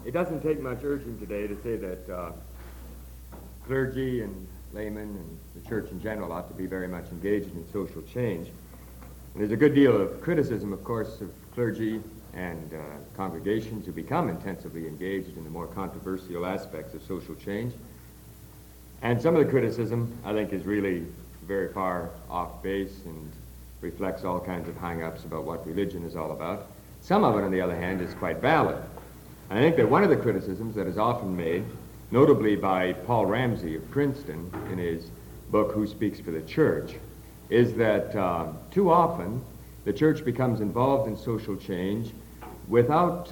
It doesn't take much urging today to say that clergy and laymen and the church in general ought to be very much engaged in social change. And there's a good deal of criticism, of course, of clergy and congregations who become intensively engaged in the more controversial aspects of social change. And some of the criticism, I think, is really very far off base and reflects all kinds of hang-ups about what religion is all about. Some of it, on the other hand, is quite valid. I think that one of the criticisms that is often made, notably by Paul Ramsey of Princeton in his book, Who Speaks for the Church, is that too often the church becomes involved in social change without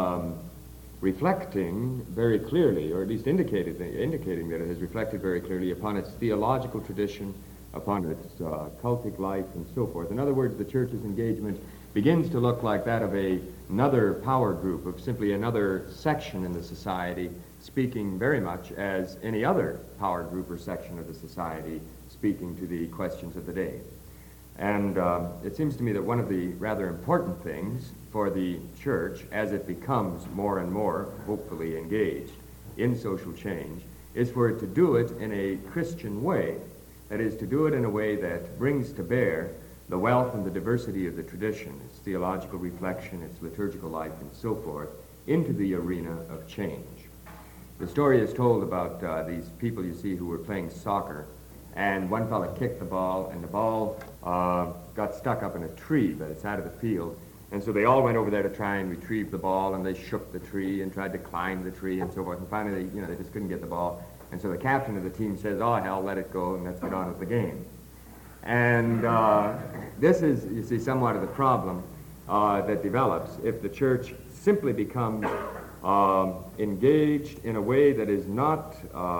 reflecting very clearly, or at least indicating that it has reflected very clearly upon its theological tradition, upon its cultic life, and so forth. In other words, the church's engagement begins to look like that of another power group, of simply another section in the society, speaking very much as any other power group or section of the society, speaking to the questions of the day. And it seems to me that one of the rather important things for the church, as it becomes more and more, hopefully, engaged in social change, is for it to do it in a Christian way. That is, to do it in a way that brings to bear the wealth and the diversity of the tradition, its theological reflection, its liturgical life, and so forth, into the arena of change. The story is told about these people you see who were playing soccer, and one fellow kicked the ball, and the ball got stuck up in a tree by the side of the field, and so they all went over there to try and retrieve the ball, and they shook the tree and tried to climb the tree and so forth, and finally they just couldn't get the ball. And so the captain of the team says, "Oh, hell, let it go, and let's get on with the game." And this is, you see, somewhat of the problem that develops if the church simply becomes engaged in a way that is not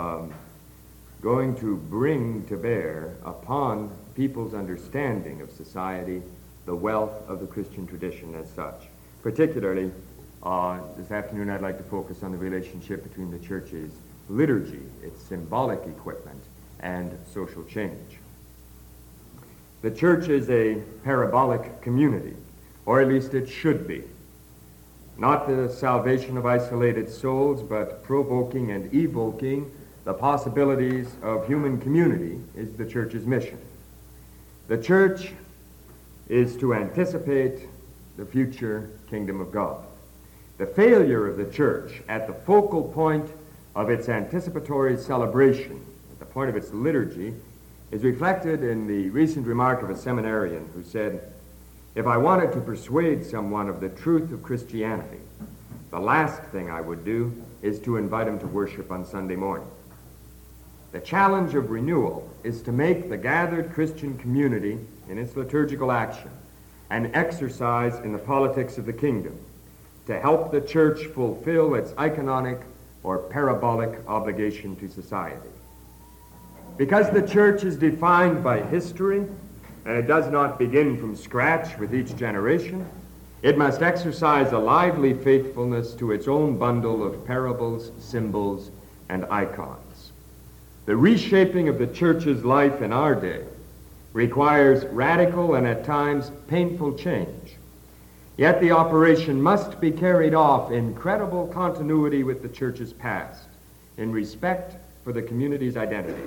going to bring to bear upon people's understanding of society the wealth of the Christian tradition as such. Particularly, this afternoon I'd like to focus on the relationship between the church's liturgy, its symbolic equipment, and social change. The church is a parabolic community, or at least it should be. Not the salvation of isolated souls, but provoking and evoking the possibilities of human community is the church's mission. The church is to anticipate the future kingdom of God. The failure of the church at the focal point of its anticipatory celebration, at the point of its liturgy, is reflected in the recent remark of a seminarian who said, "If I wanted to persuade someone of the truth of Christianity, the last thing I would do is to invite him to worship on Sunday morning." The challenge of renewal is to make the gathered Christian community in its liturgical action an exercise in the politics of the kingdom, to help the church fulfill its iconic or parabolic obligation to society. Because the church is defined by history, and it does not begin from scratch with each generation, it must exercise a lively faithfulness to its own bundle of parables, symbols, and icons. The reshaping of the church's life in our day requires radical and at times painful change. Yet the operation must be carried off in credible continuity with the church's past, in respect for the community's identity.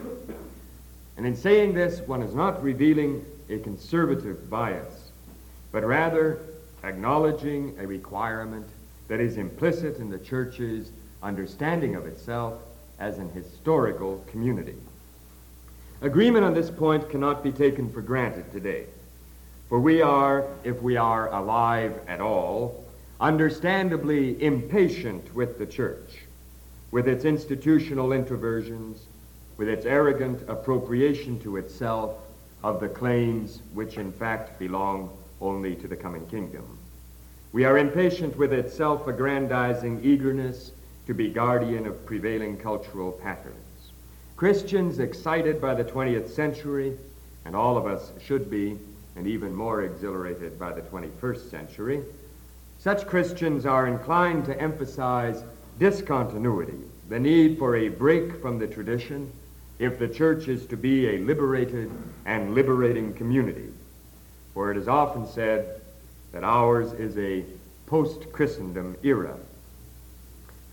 And in saying this, one is not revealing a conservative bias, but rather acknowledging a requirement that is implicit in the church's understanding of itself as an historical community. Agreement on this point cannot be taken for granted today, for we are, if we are alive at all, understandably impatient with the church, with its institutional introversions, with its arrogant appropriation to itself of the claims which in fact belong only to the coming kingdom. We are impatient with its self-aggrandizing eagerness to be guardian of prevailing cultural patterns. Christians excited by the 20th century, and all of us should be, and even more exhilarated by the 21st century, such Christians are inclined to emphasize discontinuity, the need for a break from the tradition, if the church is to be a liberated and liberating community. For it is often said that ours is a post-Christendom era.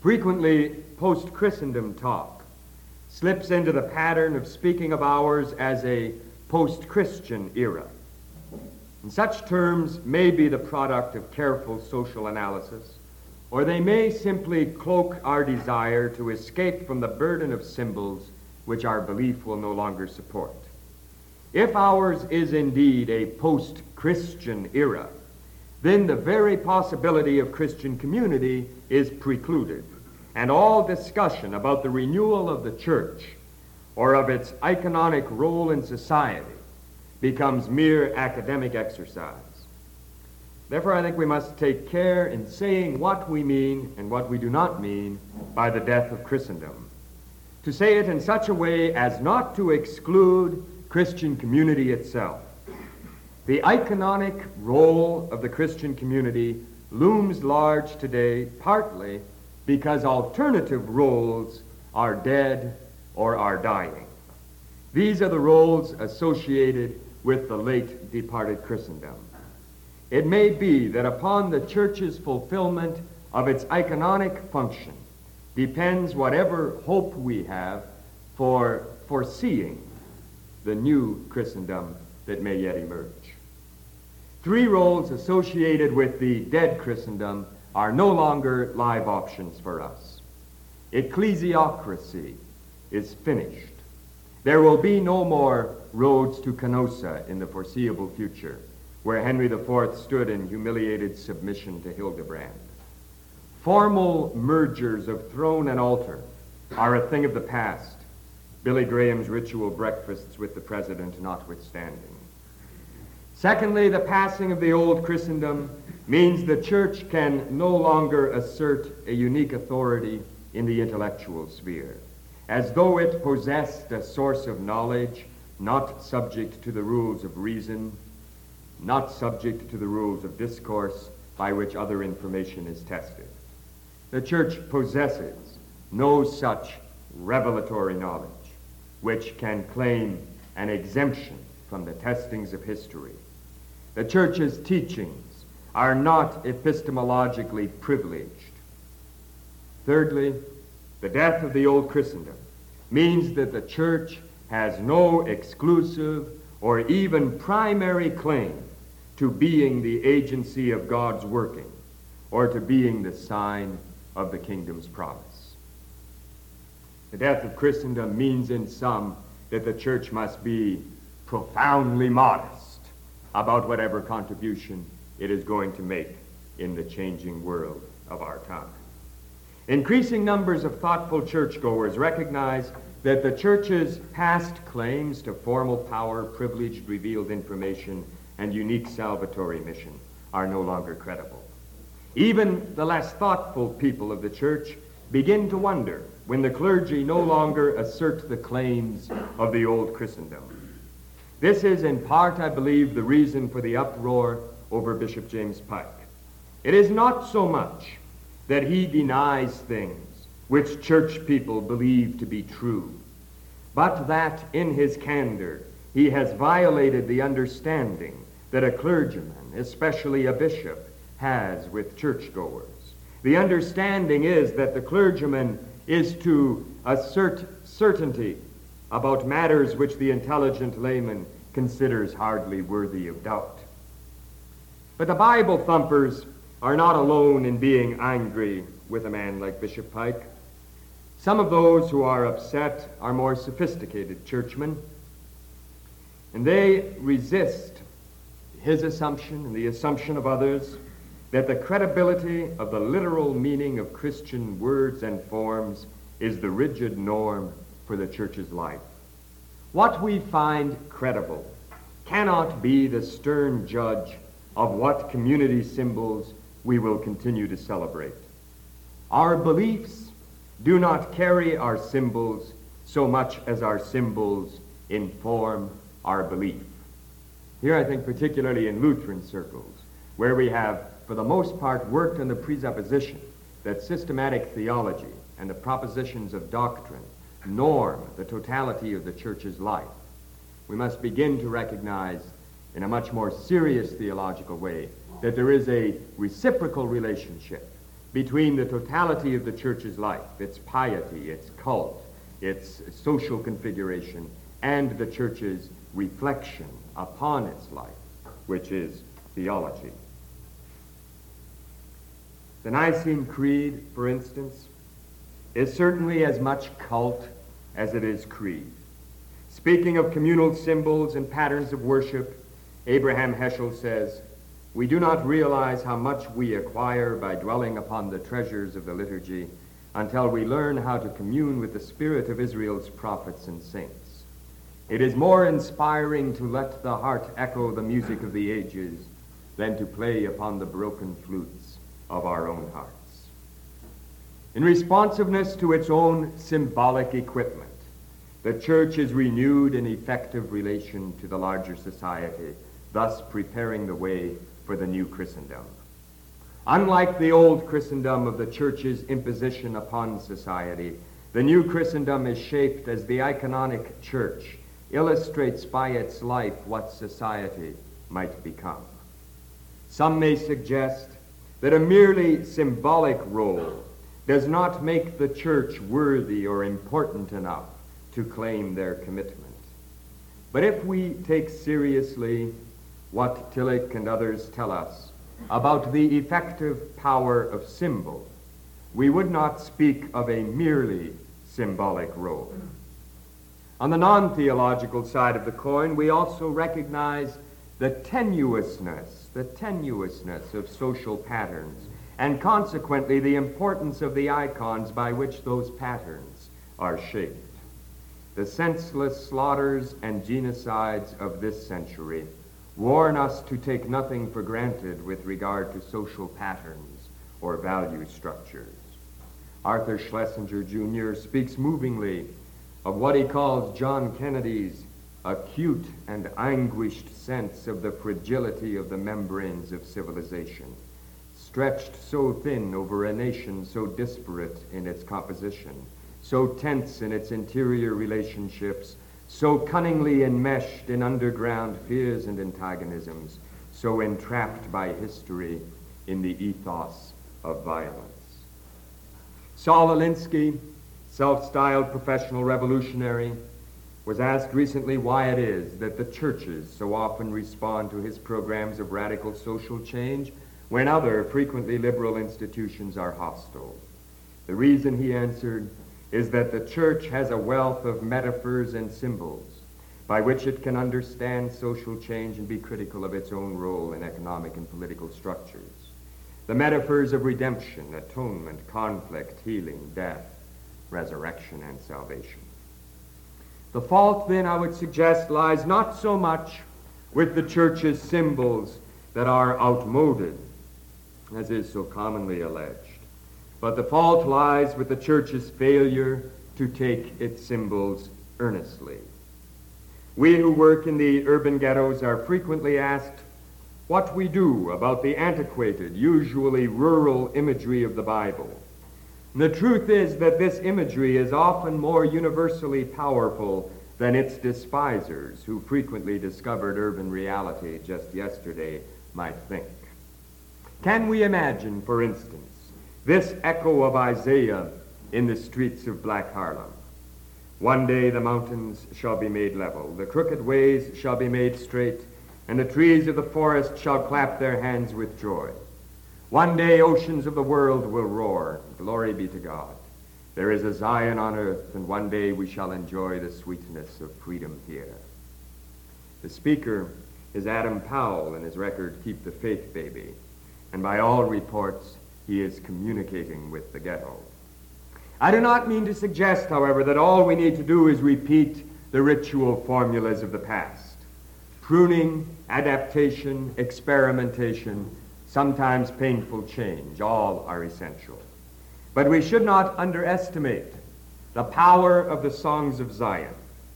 Frequently, post-Christendom talk slips into the pattern of speaking of ours as a post-Christian era. And such terms may be the product of careful social analysis, or they may simply cloak our desire to escape from the burden of symbols which our belief will no longer support. If ours is indeed a post-Christian era, then the very possibility of Christian community is precluded, and all discussion about the renewal of the church or of its iconic role in society becomes mere academic exercise. Therefore, I think we must take care in saying what we mean and what we do not mean by the death of Christendom, to say it in such a way as not to exclude Christian community itself. The iconic role of the Christian community looms large today, partly because alternative roles are dead or are dying. These are the roles associated with the late departed Christendom. It may be that upon the church's fulfillment of its iconic function depends whatever hope we have for foreseeing the new Christendom that may yet emerge. Three roles associated with the dead Christendom are no longer live options for us. Ecclesiocracy is finished. There will be no more roads to Canossa in the foreseeable future, where Henry IV stood in humiliated submission to Hildebrand. Formal mergers of throne and altar are a thing of the past, Billy Graham's ritual breakfasts with the president notwithstanding. Secondly, the passing of the old Christendom means the church can no longer assert a unique authority in the intellectual sphere, as though it possessed a source of knowledge not subject to the rules of reason, not subject to the rules of discourse by which other information is tested. The church possesses no such revelatory knowledge which can claim an exemption from the testings of history. The church's teachings are not epistemologically privileged. Thirdly, the death of the old Christendom means that the church has no exclusive or even primary claim to being the agency of God's working or to being the sign of the kingdom's promise. The death of Christendom means in sum that the church must be profoundly modest about whatever contribution it is going to make in the changing world of our time. Increasing numbers of thoughtful churchgoers recognize that the church's past claims to formal power, privileged revealed information, and unique salvatory mission are no longer credible. Even the less thoughtful people of the church begin to wonder when the clergy no longer assert the claims of the old Christendom. This is in part, I believe, the reason for the uproar over Bishop James Pike. It is not so much that he denies things which church people believe to be true, but that in his candor he has violated the understanding that a clergyman, especially a bishop, has with churchgoers. The understanding is that the clergyman is to assert certainty about matters which the intelligent layman considers hardly worthy of doubt. But the Bible thumpers are not alone in being angry with a man like Bishop Pike. Some of those who are upset are more sophisticated churchmen, and they resist his assumption and the assumption of others that the credibility of the literal meaning of Christian words and forms is the rigid norm for the church's life. What we find credible cannot be the stern judge of what community symbols we will continue to celebrate. Our beliefs do not carry our symbols so much as our symbols inform our belief. Here I think particularly in Lutheran circles, where we have for the most part worked on the presupposition that systematic theology and the propositions of doctrine norm the totality of the church's life. We must begin to recognize in a much more serious theological way that there is a reciprocal relationship between the totality of the church's life, its piety, its cult, its social configuration, and the church's reflection upon its life, which is theology. The Nicene Creed, for instance, is certainly as much cult as it is creed. Speaking of communal symbols and patterns of worship, Abraham Heschel says, "We do not realize how much we acquire by dwelling upon the treasures of the liturgy until we learn how to commune with the spirit of Israel's prophets and saints. It is more inspiring to let the heart echo the music of the ages than to play upon the broken flutes of our own hearts." In responsiveness to its own symbolic equipment, the church is renewed in effective relation to the larger society, thus preparing the way for the new Christendom. Unlike the old Christendom of the church's imposition upon society, the new Christendom is shaped as the iconic church illustrates by its life what society might become. Some may suggest that a merely symbolic role does not make the church worthy or important enough to claim their commitment. But if we take seriously what Tillich and others tell us about the effective power of symbol, we would not speak of a merely symbolic role. On the non-theological side of the coin, we also recognize the tenuousness of social patterns, and consequently the importance of the icons by which those patterns are shaped. The senseless slaughters and genocides of this century warn us to take nothing for granted with regard to social patterns or value structures. Arthur Schlesinger Jr. speaks movingly of what he calls John Kennedy's acute and anguished sense of the fragility of the membranes of civilization, stretched so thin over a nation so disparate in its composition, so tense in its interior relationships, so cunningly enmeshed in underground fears and antagonisms, so entrapped by history in the ethos of violence. Saul Alinsky, self-styled professional revolutionary, was asked recently why it is that the churches so often respond to his programs of radical social change when other, frequently liberal institutions are hostile. The reason, he answered, is that the church has a wealth of metaphors and symbols by which it can understand social change and be critical of its own role in economic and political structures. The metaphors of redemption, atonement, conflict, healing, death, resurrection, and salvation. The fault, then, I would suggest, lies not so much with the church's symbols that are outmoded, as is so commonly alleged, but the fault lies with the church's failure to take its symbols earnestly. We who work in the urban ghettos are frequently asked what we do about the antiquated, usually rural imagery of the Bible. And the truth is that this imagery is often more universally powerful than its despisers, who frequently discovered urban reality just yesterday, might think. Can we imagine, for instance, this echo of Isaiah in the streets of Black Harlem? One day the mountains shall be made level, the crooked ways shall be made straight, and the trees of the forest shall clap their hands with joy. One day oceans of the world will roar, glory be to God. There is a Zion on earth, and one day we shall enjoy the sweetness of freedom here. The speaker is Adam Powell in his record, Keep the Faith Baby, and by all reports, he is communicating with the ghetto. I do not mean to suggest, however, that all we need to do is repeat the ritual formulas of the past. Pruning, adaptation, experimentation, sometimes painful change, all are essential. But we should not underestimate the power of the songs of Zion.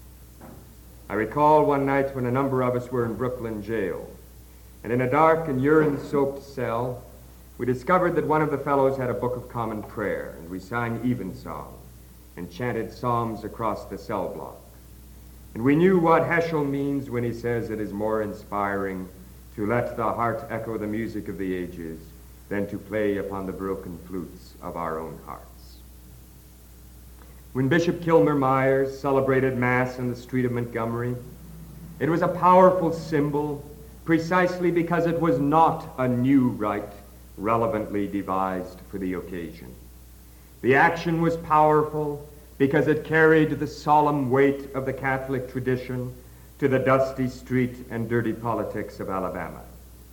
I recall one night when a number of us were in Brooklyn jail, and in a dark and urine-soaked cell, we discovered that one of the fellows had a book of common prayer, and we sang evensong and chanted psalms across the cell block. And we knew what Heschel means when he says it is more inspiring to let the heart echo the music of the ages than to play upon the broken flutes of our own hearts. When Bishop Kilmer Myers celebrated Mass in the street of Montgomery, it was a powerful symbol precisely because it was not a new rite relevantly devised for the occasion. The action was powerful because it carried the solemn weight of the Catholic tradition to the dusty street and dirty politics of Alabama.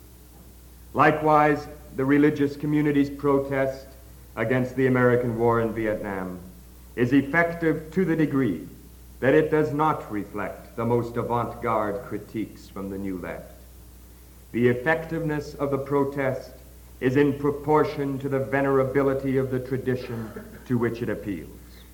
Likewise, the religious community's protest against the American war in Vietnam is effective to the degree that it does not reflect the most avant-garde critiques from the New Left. The effectiveness of the protest is in proportion to the venerability of the tradition to which it appeals.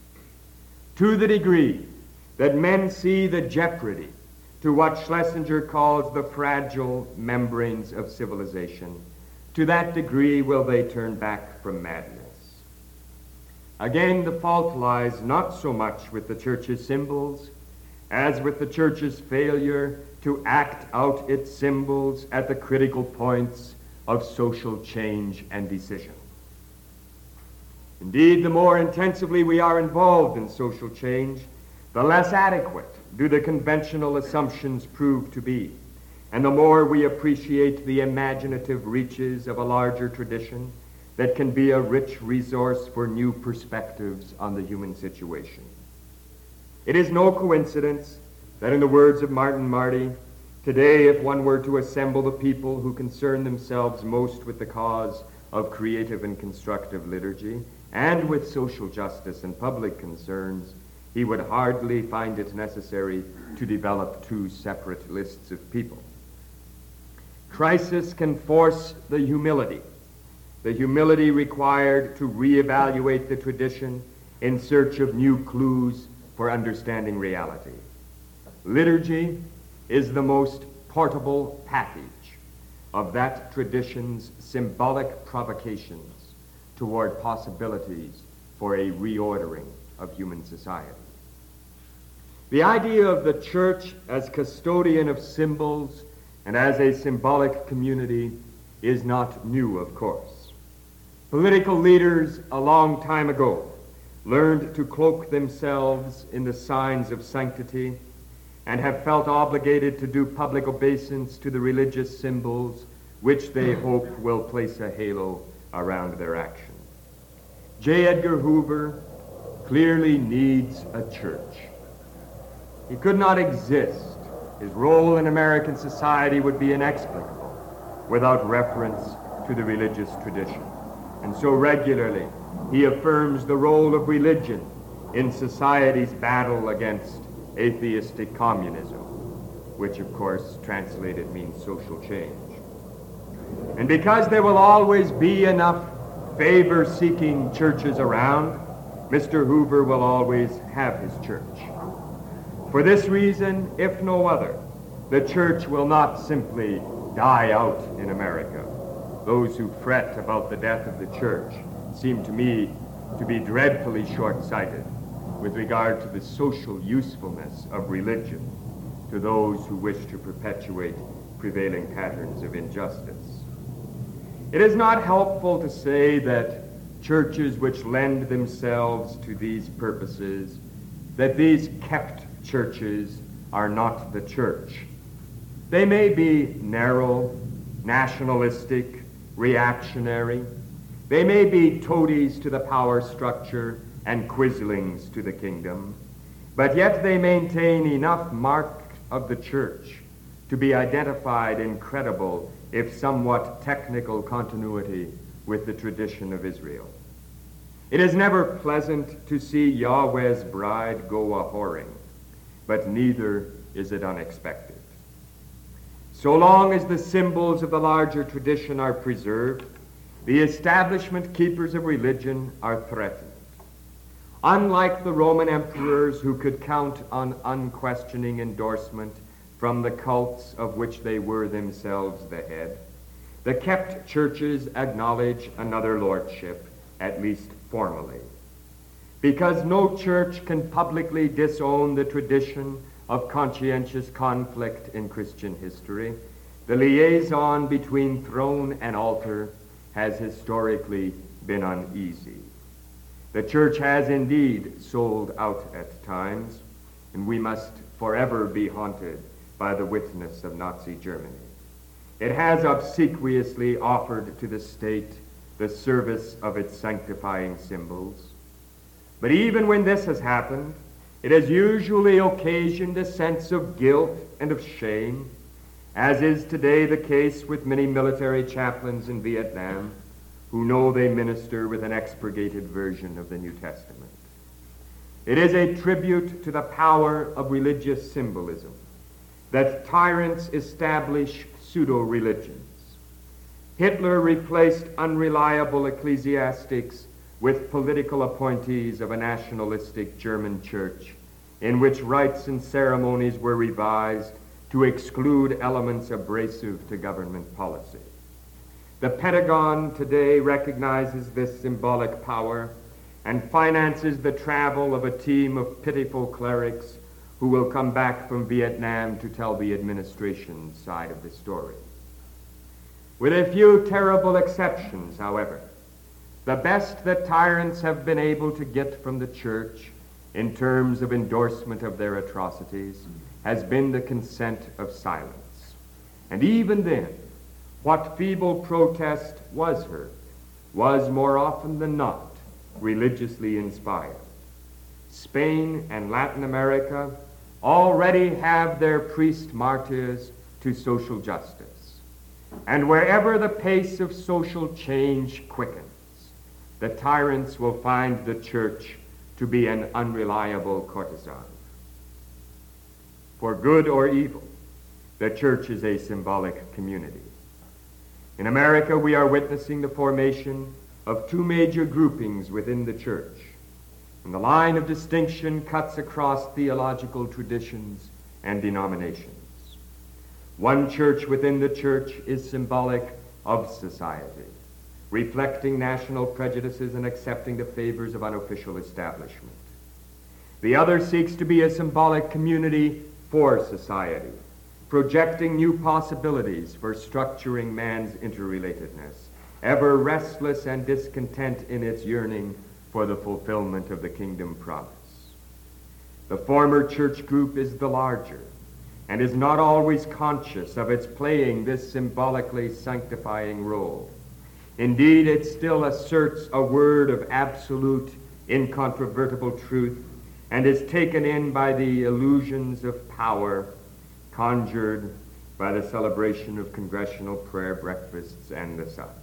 To the degree that men see the jeopardy to what Schlesinger calls the fragile membranes of civilization, to that degree will they turn back from madness. Again, the fault lies not so much with the Church's symbols as with the Church's failure to act out its symbols at the critical points of social change and decision. Indeed, the more intensively we are involved in social change, the less adequate do the conventional assumptions prove to be, and the more we appreciate the imaginative reaches of a larger tradition that can be a rich resource for new perspectives on the human situation. It is no coincidence that in the words of Martin Marty, today if one were to assemble the people who concern themselves most with the cause of creative and constructive liturgy and with social justice and public concerns, he would hardly find it necessary to develop two separate lists of people. Crisis can force the humility required to reevaluate the tradition in search of new clues for understanding reality. Liturgy is the most portable package of that tradition's symbolic provocations toward possibilities for a reordering of human society. The idea of the Church as custodian of symbols and as a symbolic community is not new, of course. Political leaders a long time ago learned to cloak themselves in the signs of sanctity and have felt obligated to do public obeisance to the religious symbols which they hope will place a halo around their action. J. Edgar Hoover clearly needs a church. He could not exist. His role in American society would be inexplicable without reference to the religious tradition. And so regularly he affirms the role of religion in society's battle against atheistic communism, which of course translated means social change. And because there will always be enough favor-seeking churches around, Mr. Hoover will always have his church. For this reason, if no other, the church will not simply die out in America. Those who fret about the death of the church seem to me to be dreadfully short-sighted with regard to the social usefulness of religion to those who wish to perpetuate prevailing patterns of injustice. It is not helpful to say that churches which lend themselves to these purposes, that these kept churches are not the church. They may be narrow, nationalistic, reactionary. They may be toadies to the power structure and quislings to the kingdom, but yet they maintain enough mark of the church to be identified in credible, if somewhat technical, continuity with the tradition of Israel. It is never pleasant to see Yahweh's bride go a-whoring, but neither is it unexpected. So long as the symbols of the larger tradition are preserved, the establishment keepers of religion are threatened. Unlike the Roman emperors who could count on unquestioning endorsement from the cults of which they were themselves the head, the kept churches acknowledge another lordship, at least formally. Because no church can publicly disown the tradition of conscientious conflict in Christian history, the liaison between throne and altar has historically been uneasy. The church has indeed sold out at times, and we must forever be haunted by the witness of Nazi Germany. It has obsequiously offered to the state the service of its sanctifying symbols. But even when this has happened, it has usually occasioned a sense of guilt and of shame, as is today the case with many military chaplains in Vietnam who know they minister with an expurgated version of the New Testament. It is a tribute to the power of religious symbolism that tyrants establish pseudo-religions. Hitler replaced unreliable ecclesiastics with political appointees of a nationalistic German church in which rites and ceremonies were revised to exclude elements abrasive to government policy. The Pentagon today recognizes this symbolic power and finances the travel of a team of pitiful clerics who will come back from Vietnam to tell the administration's side of the story. With a few terrible exceptions, however, the best that tyrants have been able to get from the church in terms of endorsement of their atrocities has been the consent of silence. And even then, what feeble protest was heard was more often than not religiously inspired. Spain and Latin America already have their priest martyrs to social justice. And wherever the pace of social change quickens, the tyrants will find the church to be an unreliable courtesan. For good or evil, the church is a symbolic community. In America, we are witnessing the formation of two major groupings within the church, and the line of distinction cuts across theological traditions and denominations. One church within the church is symbolic of society, reflecting national prejudices and accepting the favors of unofficial establishment. The other seeks to be a symbolic community for society, projecting new possibilities for structuring man's interrelatedness, ever restless and discontent in its yearning for the fulfillment of the kingdom promise. The former church group is the larger, and is not always conscious of its playing this symbolically sanctifying role. Indeed, it still asserts a word of absolute, incontrovertible truth, and is taken in by the illusions of power conjured by the celebration of congressional prayer breakfasts and the such.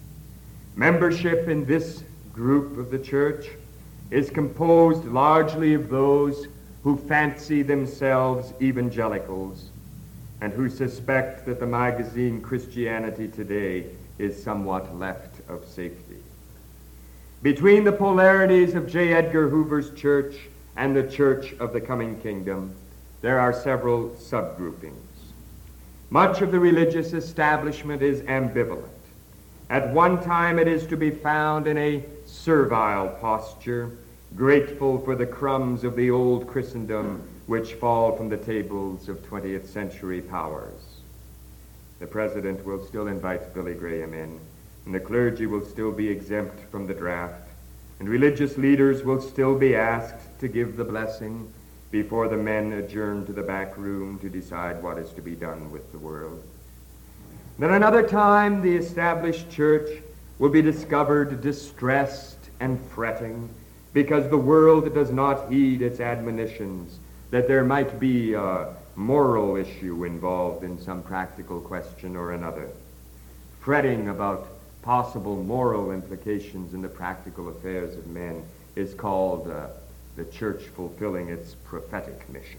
Membership in this group of the church is composed largely of those who fancy themselves evangelicals and who suspect that the magazine Christianity Today is somewhat left of safety. Between the polarities of J. Edgar Hoover's church and the church of the coming kingdom, there are several subgroupings. Much of the religious establishment is ambivalent. At one time it is to be found in a servile posture, grateful for the crumbs of the old Christendom which fall from the tables of 20th century powers. The president will still invite Billy Graham in, and the clergy will still be exempt from the draft, and religious leaders will still be asked to give the blessing before the men adjourn to the back room to decide what is to be done with the world. Then another time the established church will be discovered distressed and fretting because the world does not heed its admonitions that there might be a moral issue involved in some practical question or another. Fretting about possible moral implications in the practical affairs of men is called the church fulfilling its prophetic mission.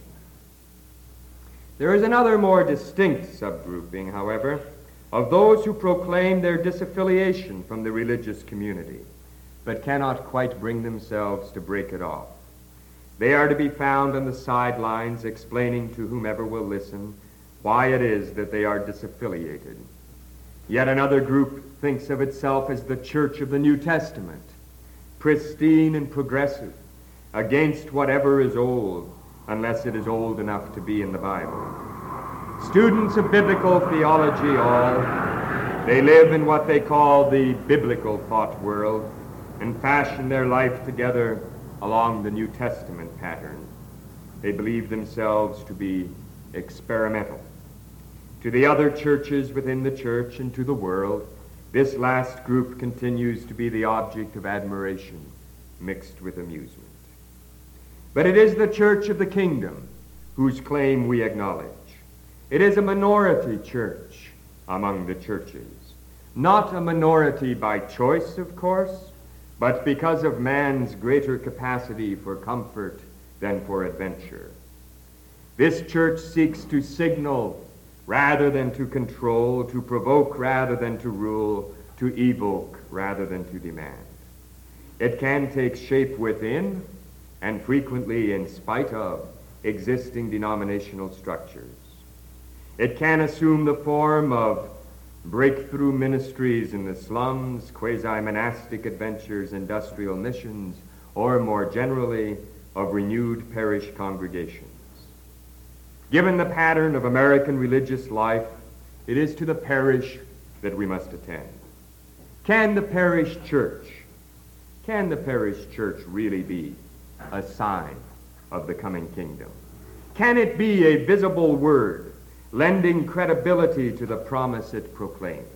There is another more distinct subgrouping, however, of those who proclaim their disaffiliation from the religious community, but cannot quite bring themselves to break it off. They are to be found on the sidelines explaining to whomever will listen why it is that they are disaffiliated. Yet another group thinks of itself as the Church of the New Testament, pristine and progressive, against whatever is old, unless it is old enough to be in the Bible. Students of biblical theology all, They live in what they call the biblical thought world and fashion their life together along the New Testament pattern. They believe themselves to be experimental. To the other churches within the church and to the world, this last group continues to be the object of admiration mixed with amusement. But it is the church of the kingdom whose claim we acknowledge. It is a minority church among the churches. Not a minority by choice, of course, but because of man's greater capacity for comfort than for adventure. This church seeks to signal rather than to control, to provoke rather than to rule, to evoke rather than to demand. It can take shape within and frequently in spite of existing denominational structures. It can assume the form of breakthrough ministries in the slums, quasi-monastic adventures, industrial missions, or more generally, of renewed parish congregations. Given the pattern of American religious life, it is to the parish that we must attend. Can the parish church really be a sign of the coming kingdom? Can it be a visible word, lending credibility to the promise it proclaims?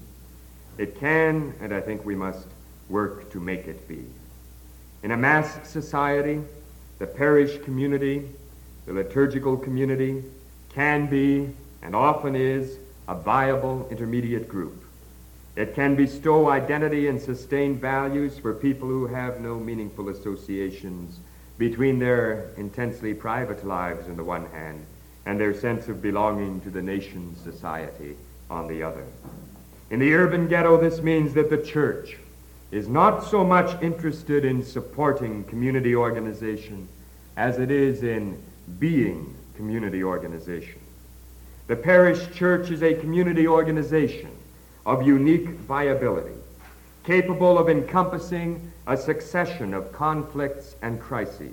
It can, and I think we must work to make it be. In a mass society, the parish community, the liturgical community, can be, and often is, a viable intermediate group. It can bestow identity and sustain values for people who have no meaningful associations between their intensely private lives on the one hand and their sense of belonging to the nation's society on the other. In the urban ghetto, this means that the church is not so much interested in supporting community organization as it is in being community organization. The parish church is a community organization of unique viability, capable of encompassing a succession of conflicts and crises,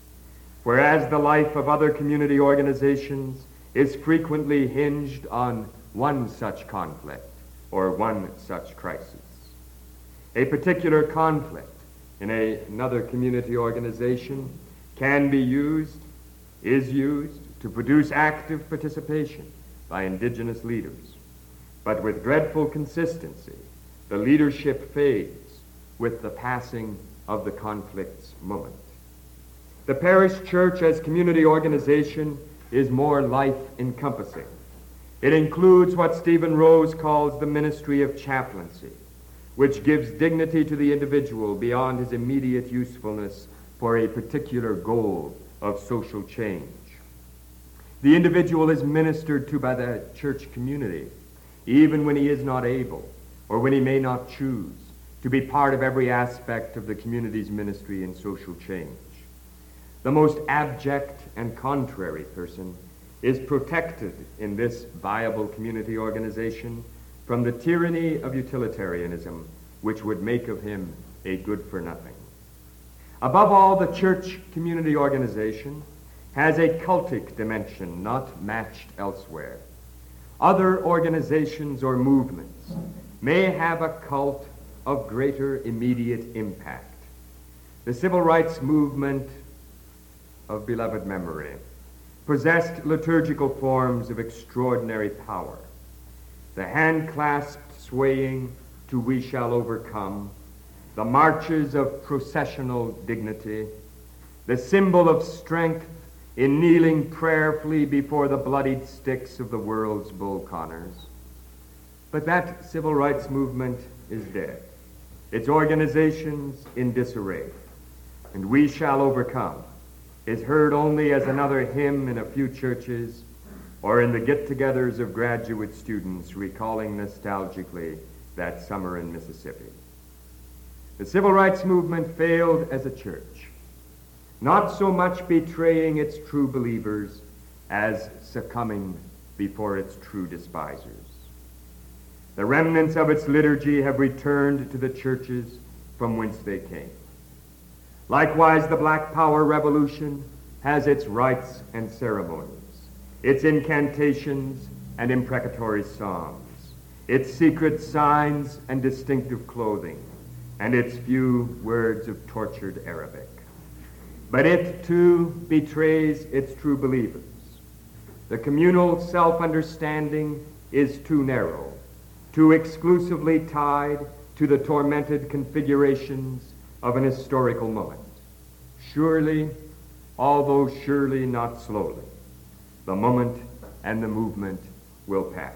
whereas the life of other community organizations is frequently hinged on one such conflict or one such crisis. A particular conflict in another community organization can be used, is used, to produce active participation by indigenous leaders. But with dreadful consistency, the leadership fades with the passing of the conflict's moment. The parish church as community organization is more life-encompassing. It includes what Stephen Rose calls the ministry of chaplaincy, which gives dignity to the individual beyond his immediate usefulness for a particular goal of social change. The individual is ministered to by the church community, even when he is not able, or when he may not choose, to be part of every aspect of the community's ministry and social change. The most abject and contrary person is protected in this viable community organization from the tyranny of utilitarianism, which would make of him a good-for-nothing. Above all, the church community organization has a cultic dimension not matched elsewhere. Other organizations or movements may have a cult of greater immediate impact. The civil rights movement of beloved memory possessed liturgical forms of extraordinary power. The hand-clasped swaying to "We Shall Overcome," the marches of processional dignity, the symbol of strength in kneeling prayerfully before the bloodied sticks of the world's Bull Connors. But that civil rights movement is dead, its organizations in disarray, and "We Shall Overcome" is heard only as another hymn in a few churches or in the get-togethers of graduate students recalling nostalgically that summer in Mississippi. The civil rights movement failed as a church, not so much betraying its true believers as succumbing before its true despisers. The remnants of its liturgy have returned to the churches from whence they came. Likewise, the Black Power Revolution has its rites and ceremonies, its incantations and imprecatory songs, its secret signs and distinctive clothing, and its few words of tortured Arabic. But it, too, betrays its true believers. The communal self-understanding is too narrow, too exclusively tied to the tormented configurations of an historical moment. Surely, although surely not slowly, the moment and the movement will pass.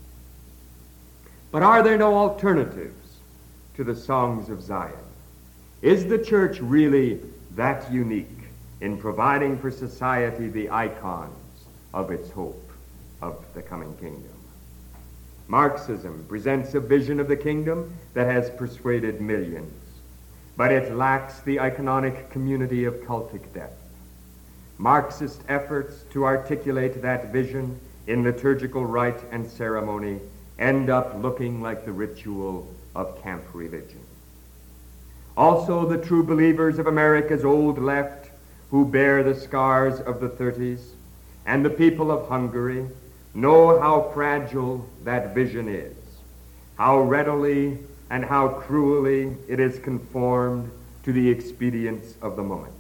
But are there no alternatives to the songs of Zion? Is the church really that unique in providing for society the icons of its hope of the coming kingdom? Marxism presents a vision of the kingdom that has persuaded millions, but it lacks the iconic community of cultic depth. Marxist efforts to articulate that vision in liturgical rite and ceremony end up looking like the ritual of camp religion. Also, the true believers of America's old left, who bear the scars of the 30s, and the people of Hungary, know how fragile that vision is, how readily and how cruelly it is conformed to the expedients of the moment.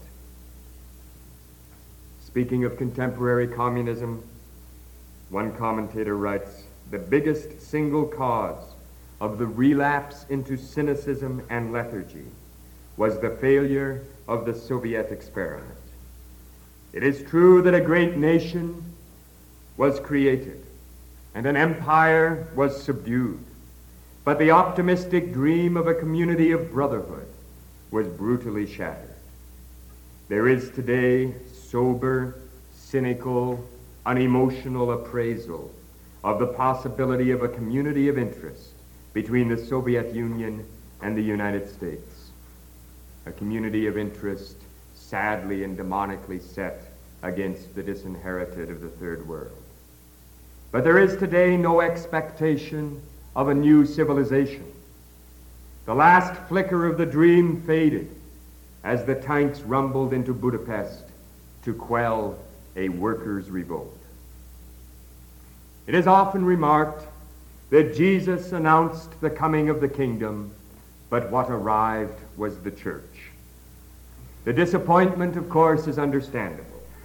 Speaking of contemporary communism, one commentator writes, "The biggest single cause of the relapse into cynicism and lethargy was the failure of the Soviet experiment. It is true that a great nation was created and an empire was subdued, but the optimistic dream of a community of brotherhood was brutally shattered. There is today sober, cynical, unemotional appraisal of the possibility of a community of interest between the Soviet Union and the United States, a community of interest sadly and demonically set against the disinherited of the Third World. But there is today no expectation of a new civilization. The last flicker of the dream faded as the tanks rumbled into Budapest to quell a workers' revolt. It is often remarked that Jesus announced the coming of the kingdom, but what arrived was the church. The disappointment, of course, is understandable,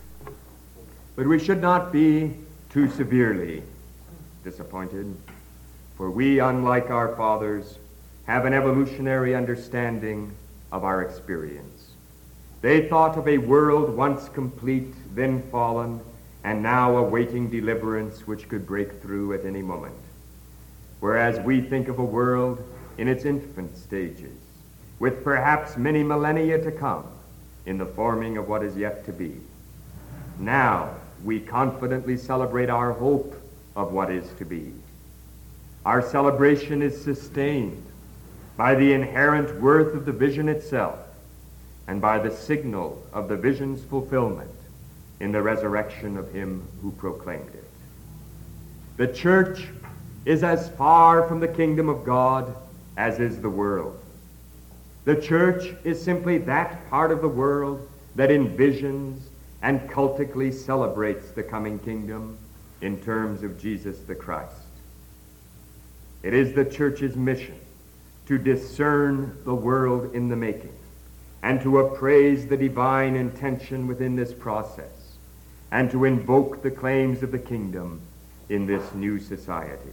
but we should not be too severely disappointed, for we, unlike our fathers, have an evolutionary understanding of our experience. They thought of a world once complete, then fallen, and now awaiting deliverance which could break through at any moment. Whereas we think of a world in its infant stages, with perhaps many millennia to come in the forming of what is yet to be. Now we confidently celebrate our hope of what is to be. Our celebration is sustained by the inherent worth of the vision itself and by the signal of the vision's fulfillment in the resurrection of him who proclaimed it. The church is as far from the kingdom of God as is the world. The church is simply that part of the world that envisions and cultically celebrates the coming kingdom in terms of Jesus the Christ. It is the church's mission to discern the world in the making and to appraise the divine intention within this process and to invoke the claims of the kingdom in this new society.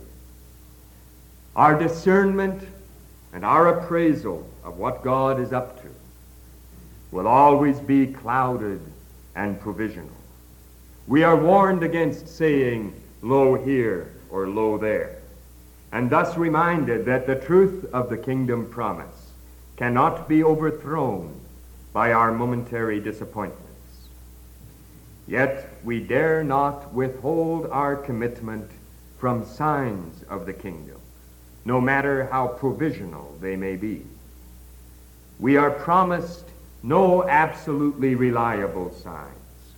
Our discernment and our appraisal of what God is up to will always be clouded and provisional. We are warned against saying, lo here or lo there, and thus reminded that the truth of the kingdom promise cannot be overthrown by our momentary disappointments. Yet we dare not withhold our commitment from signs of the kingdom, no matter how provisional they may be. We are promised no absolutely reliable signs.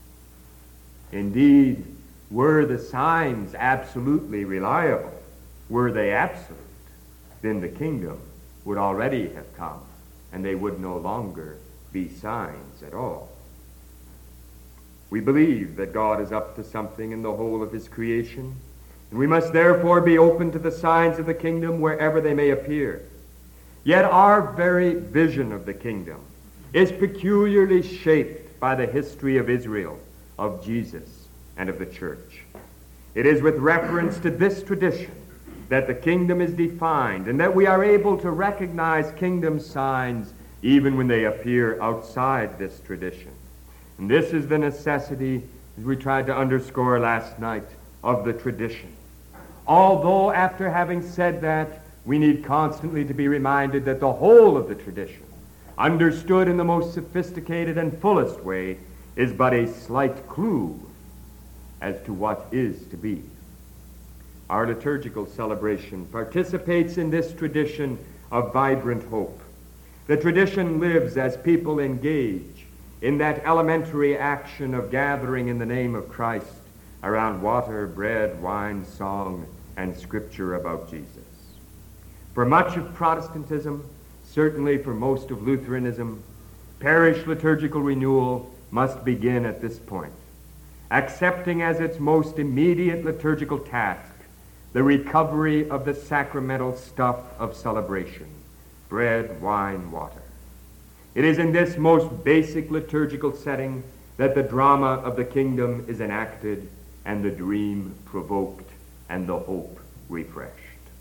Indeed, were the signs absolutely reliable, were they absolute, then the kingdom would already have come, and they would no longer be signs at all. We believe that God is up to something in the whole of his creation, and we must therefore be open to the signs of the kingdom wherever they may appear. Yet our very vision of the kingdom is peculiarly shaped by the history of Israel, of Jesus, and of the church. It is with reference to this tradition that the kingdom is defined, and that we are able to recognize kingdom signs even when they appear outside this tradition. And this is the necessity, as we tried to underscore last night, of the tradition. Although, after having said that, we need constantly to be reminded that the whole of the tradition, understood in the most sophisticated and fullest way, is but a slight clue as to what is to be. Our liturgical celebration participates in this tradition of vibrant hope. The tradition lives as people engage in that elementary action of gathering in the name of Christ around water, bread, wine, song, and scripture about Jesus. For much of Protestantism, certainly for most of Lutheranism, parish liturgical renewal must begin at this point, accepting as its most immediate liturgical task the recovery of the sacramental stuff of celebration, bread, wine, water. It is in this most basic liturgical setting that the drama of the kingdom is enacted and the dream provoked and the hope refreshed.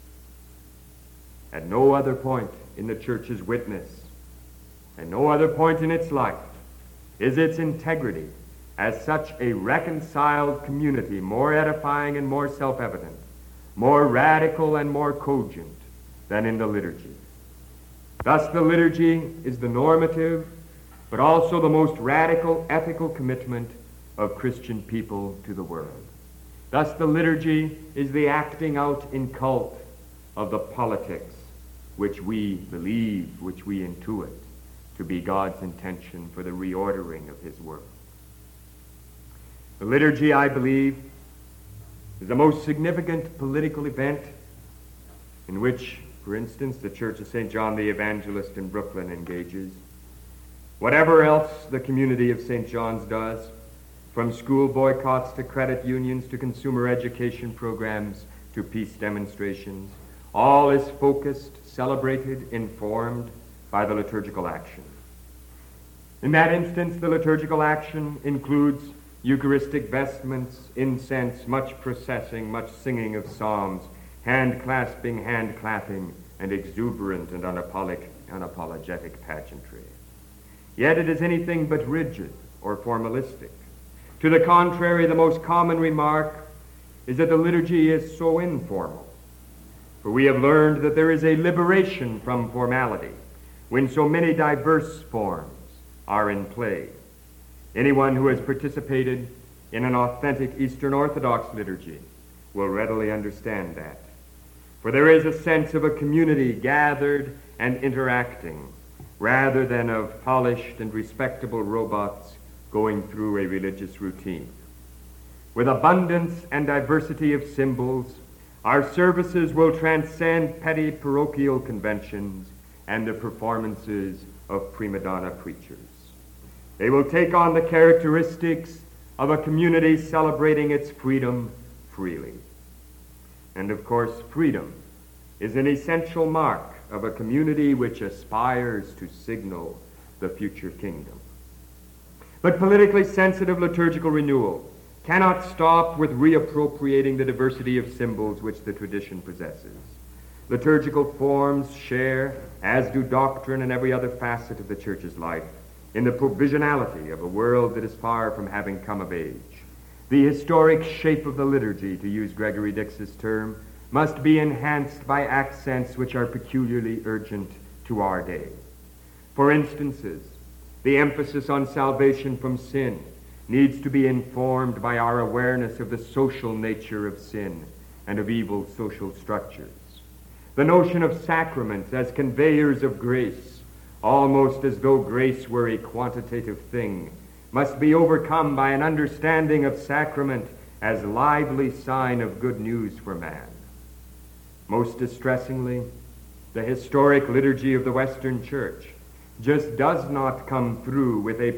At no other point in the church's witness, and no other point in its life, is its integrity as such a reconciled community more edifying and more self-evident, more radical and more cogent than in the liturgy. Thus the liturgy is the normative, but also the most radical ethical commitment of Christian people to the world. Thus the liturgy is the acting out in cult of the politics which we believe, which we intuit to be God's intention for the reordering of his world. The liturgy, I believe, is the most significant political event in which, for instance, the Church of St. John the Evangelist in Brooklyn engages. Whatever else the community of St. John's does, from school boycotts to credit unions to consumer education programs to peace demonstrations, all is focused, celebrated, informed by the liturgical action. In that instance, the liturgical action includes Eucharistic vestments, incense, much processing, much singing of psalms, hand-clasping, hand-clapping, and exuberant and unapologetic pageantry. Yet it is anything but rigid or formalistic. To the contrary, the most common remark is that the liturgy is so informal. For we have learned that there is a liberation from formality when so many diverse forms are in play. Anyone who has participated in an authentic Eastern Orthodox liturgy will readily understand that. For there is a sense of a community gathered and interacting, rather than of polished and respectable robots going through a religious routine. With abundance and diversity of symbols, our services will transcend petty parochial conventions and the performances of prima donna preachers. They will take on the characteristics of a community celebrating its freedom freely. And of course, freedom is an essential mark of a community which aspires to signal the future kingdom. But politically sensitive liturgical renewal cannot stop with reappropriating the diversity of symbols which the tradition possesses. Liturgical forms share, as do doctrine and every other facet of the church's life, in the provisionality of a world that is far from having come of age. The historic shape of the liturgy, to use Gregory Dix's term, must be enhanced by accents which are peculiarly urgent to our day. For instances, the emphasis on salvation from sin needs to be informed by our awareness of the social nature of sin and of evil social structures. The notion of sacraments as conveyors of grace, almost as though grace were a quantitative thing, must be overcome by an understanding of sacrament as lively sign of good news for man. Most distressingly, the historic liturgy of the Western Church just does not come through with a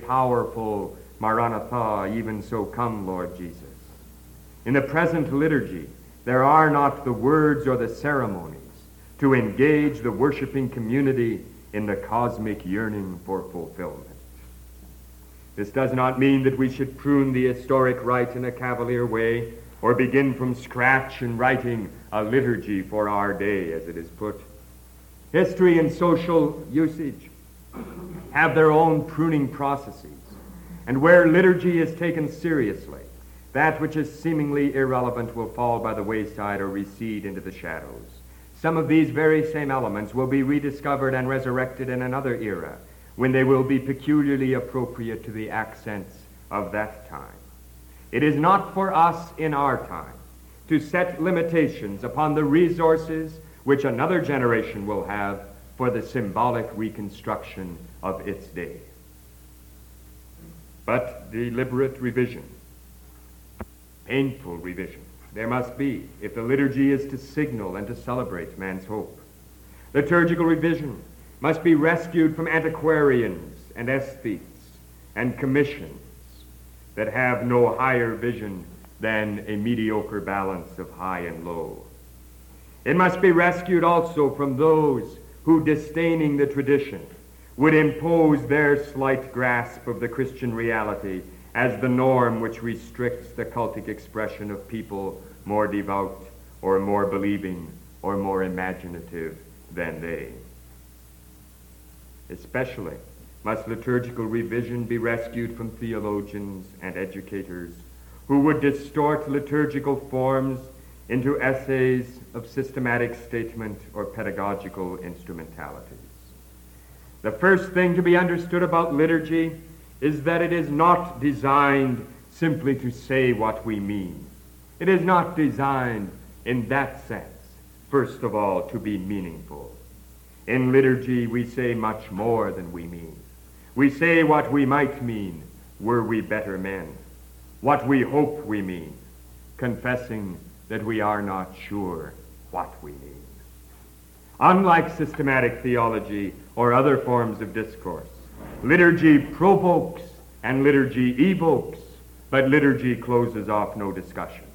powerful Maranatha, even so come, Lord Jesus. In the present liturgy, There are not the words or the ceremonies to engage the worshiping community in the cosmic yearning for fulfillment. This does not mean that we should prune the historic rite in a cavalier way or begin from scratch in writing a liturgy for our day, as it is put. History and social usage have their own pruning processes, and where liturgy is taken seriously, that which is seemingly irrelevant will fall by the wayside or recede into the shadows. Some of these very same elements will be rediscovered and resurrected in another era, when they will be peculiarly appropriate to the accents of that time. It is not for us in our time to set limitations upon the resources which another generation will have for the symbolic reconstruction of its day. But deliberate revision, painful revision, there must be if the liturgy is to signal and to celebrate man's hope. Liturgical revision must be rescued from antiquarians and aesthetes and commissions that have no higher vision than a mediocre balance of high and low. It must be rescued also from those who, disdaining the tradition, would impose their slight grasp of the Christian reality as the norm which restricts the cultic expression of people more devout or more believing or more imaginative than they. Especially must liturgical revision be rescued from theologians and educators who would distort liturgical forms into essays of systematic statement or pedagogical instrumentalities. The first thing to be understood about liturgy is that it is not designed simply to say what we mean. It is not designed in that sense, first of all, to be meaningful. In liturgy, we say much more than we mean. We say what we might mean were we better men, what we hope we mean, confessing that we are not sure what we mean. Unlike systematic theology or other forms of discourse, liturgy provokes and liturgy evokes, but liturgy closes off no discussions.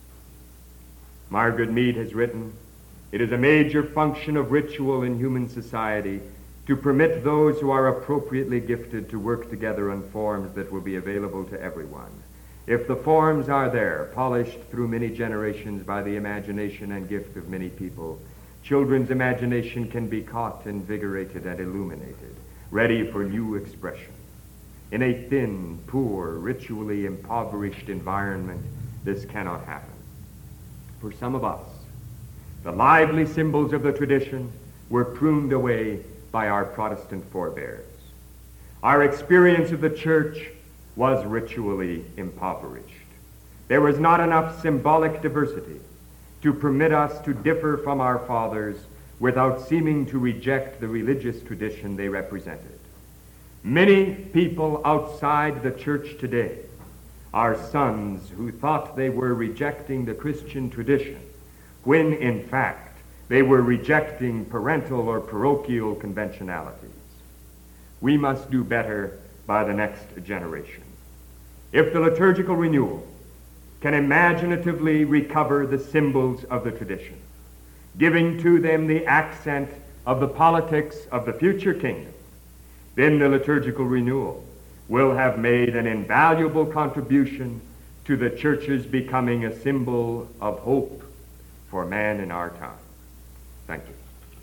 Margaret Mead has written, "It is a major function of ritual in human society to permit those who are appropriately gifted to work together on forms that will be available to everyone. If the forms are there, polished through many generations by the imagination and gift of many people, children's imagination can be caught, invigorated, and illuminated, ready for new expression. In a thin, poor, ritually impoverished environment, this cannot happen. For some of us, the lively symbols of the tradition were pruned away by our Protestant forebears. Our experience of the church was ritually impoverished. There was not enough symbolic diversity to permit us to differ from our fathers without seeming to reject the religious tradition they represented. Many people outside the church today are sons who thought they were rejecting the Christian tradition, when in fact they were rejecting parental or parochial conventionalities. We must do better by the next generation. If the liturgical renewal can imaginatively recover the symbols of the tradition, giving to them the accent of the politics of the future kingdom, then the liturgical renewal will have made an invaluable contribution to the church's becoming a symbol of hope for man in our time. Thank you.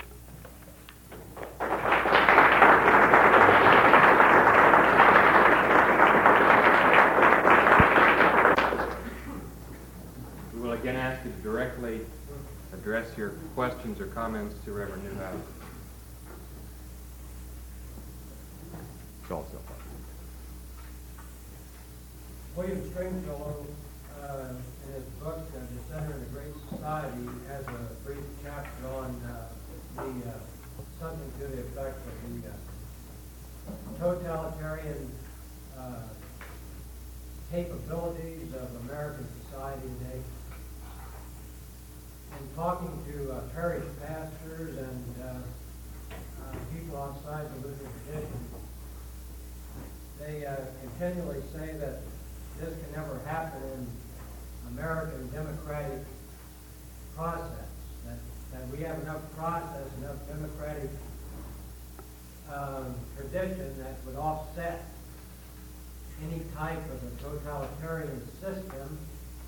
We will again ask you to directly address your questions or comments to Reverend Newhouse. Also. William Stringfellow, in his book, The Center in a Great Society, has a brief chapter on something to the effect of the totalitarian capabilities of American society today. In talking to parish pastors and people outside the Lutheran tradition, they continually say that this can never happen in American democratic process, that we have enough process, enough democratic tradition that would offset any type of a totalitarian system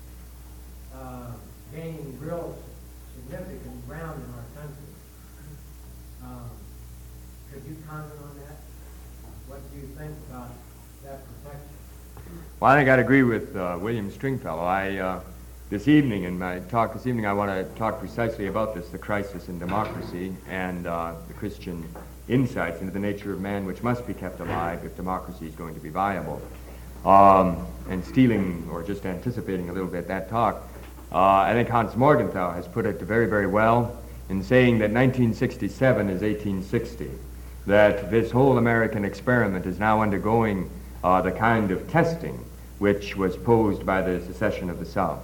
gaining real significant ground in our country. Could you comment on that? What do you think about that protection? Well, I think I'd agree with William Stringfellow. This evening, in my talk this evening, I want to talk precisely about this, the crisis in democracy and the Christian insights into the nature of man, which must be kept alive if democracy is going to be viable. And stealing, or just anticipating a little bit that talk, I think Hans Morgenthau has put it very, very well in saying that 1967 is 1860, that this whole American experiment is now undergoing the kind of testing which was posed by the secession of the South.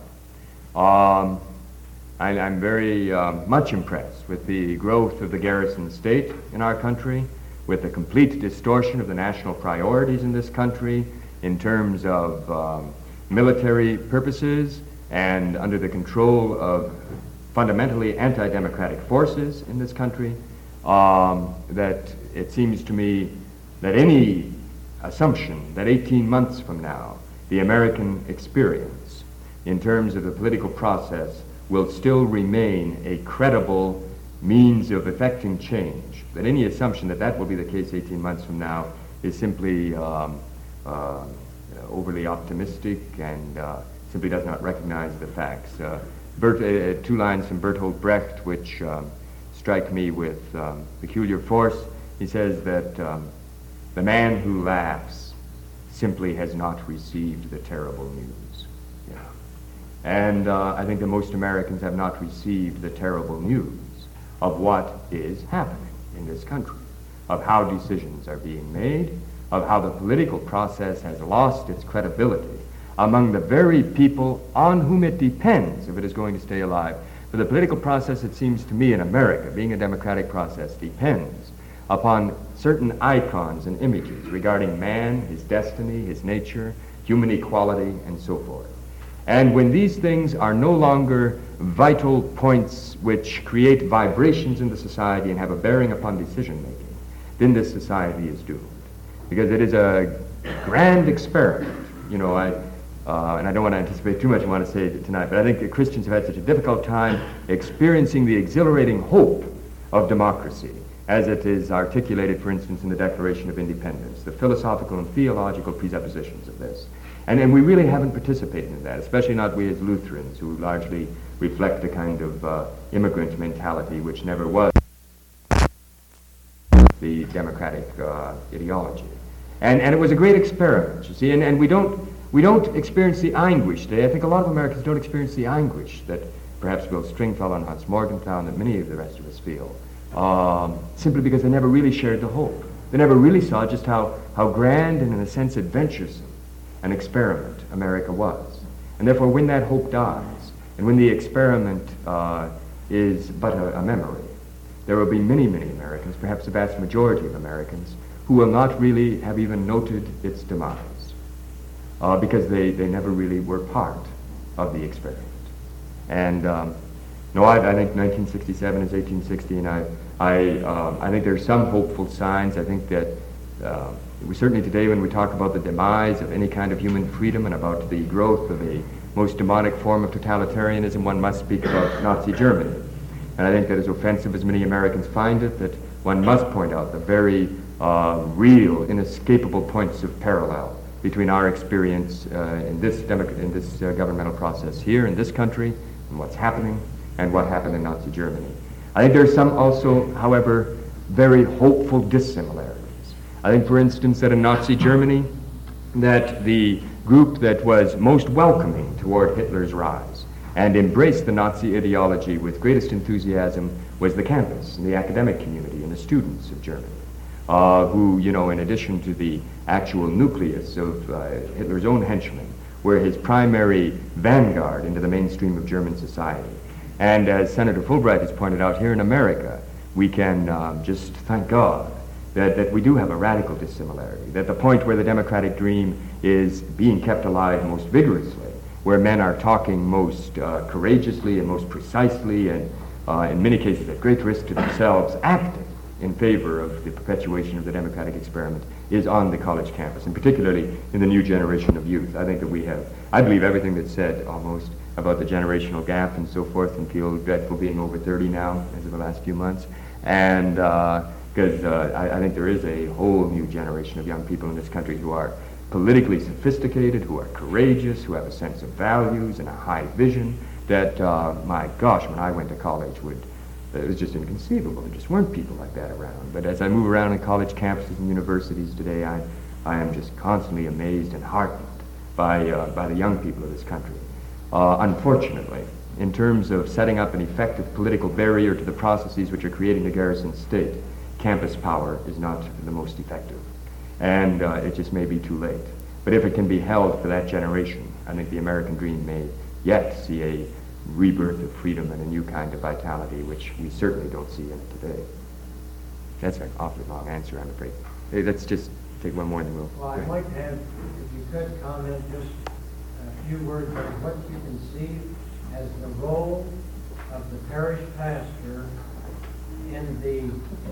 I'm very much impressed with the growth of the garrison state in our country, with the complete distortion of the national priorities in this country in terms of military purposes and under the control of fundamentally anti-democratic forces in this country, that it seems to me that any assumption that 18 months from now the American experience in terms of the political process will still remain a credible means of effecting change, that any assumption that that will be the case 18 months from now is simply overly optimistic and simply does not recognize the facts. Two lines from Bertolt Brecht which strike me with peculiar force. He says that the man who laughs simply has not received the terrible news. Yeah. And I think that most Americans have not received the terrible news of what is happening in this country, of how decisions are being made, of how the political process has lost its credibility among the very people on whom it depends if it is going to stay alive. For the political process, it seems to me, in America, being a democratic process, depends upon certain icons and images regarding man, his destiny, his nature, human equality, and so forth. And when these things are no longer vital points which create vibrations in the society and have a bearing upon decision-making, then this society is doomed. Because it is a grand experiment. You know, and I don't want to anticipate too much I want to say tonight, but I think that Christians have had such a difficult time experiencing the exhilarating hope of democracy as it is articulated, for instance, in the Declaration of Independence, the philosophical and theological presuppositions of this. And we really haven't participated in that, especially not we as Lutherans, who largely reflect a kind of immigrant mentality which never was the democratic ideology. And it was a great experiment, you see, and we don't experience the anguish today. I think a lot of Americans don't experience the anguish that perhaps Will Stringfellow and Hans Morgenthau and that many of the rest of us feel, simply because they never really shared the hope. They never really saw just how grand and in a sense adventuresome an experiment America was. And therefore when that hope dies, and when the experiment is but a memory, there will be many, many Americans, perhaps the vast majority of Americans, who will not really have even noted its demise, because they never really were part of the experiment. And no, I think 1967 is 1860, and I think there are some hopeful signs. I think that we certainly today, when we talk about the demise of any kind of human freedom and about the growth of a most demonic form of totalitarianism, one must speak about Nazi Germany. And I think that as offensive as many Americans find it, that one must point out the very real, inescapable points of parallel between our experience in this governmental process here in this country and what's happening and what happened in Nazi Germany. I think there are some also, however, very hopeful dissimilarities. I think, for instance, that in Nazi Germany, that the group that was most welcoming toward Hitler's rise and embraced the Nazi ideology with greatest enthusiasm was the campus and the academic community and the students of Germany, who, you know, in addition to the actual nucleus of Hitler's own henchmen, were his primary vanguard into the mainstream of German society. And as Senator Fulbright has pointed out, here in America, we can just thank God that we do have a radical dissimilarity, that the point where the democratic dream is being kept alive most vigorously where men are talking most courageously and most precisely, and in many cases at great risk to themselves, acting in favor of the perpetuation of the democratic experiment, is on the college campus, and particularly in the new generation of youth. I think that I believe everything that's said almost about the generational gap and so forth, and feel dreadful being over 30 now as of the last few months. And because I think there is a whole new generation of young people in this country who are politically sophisticated, who are courageous, who have a sense of values and a high vision that, my gosh, when I went to college, it was just inconceivable. There just weren't people like that around. But as I move around in college campuses and universities today, I am just constantly amazed and heartened by the young people of this country. Unfortunately, in terms of setting up an effective political barrier to the processes which are creating the garrison state, campus power is not the most effective. And it just may be too late. But if it can be held for that generation, I think the American dream may yet see a rebirth of freedom and a new kind of vitality, which we certainly don't see in it today. That's an awfully long answer, I'm afraid. Hey, let's just take one more and then we'll... Well, I'd like to have, if you could comment just a few words on what you conceive as the role of the parish pastor in the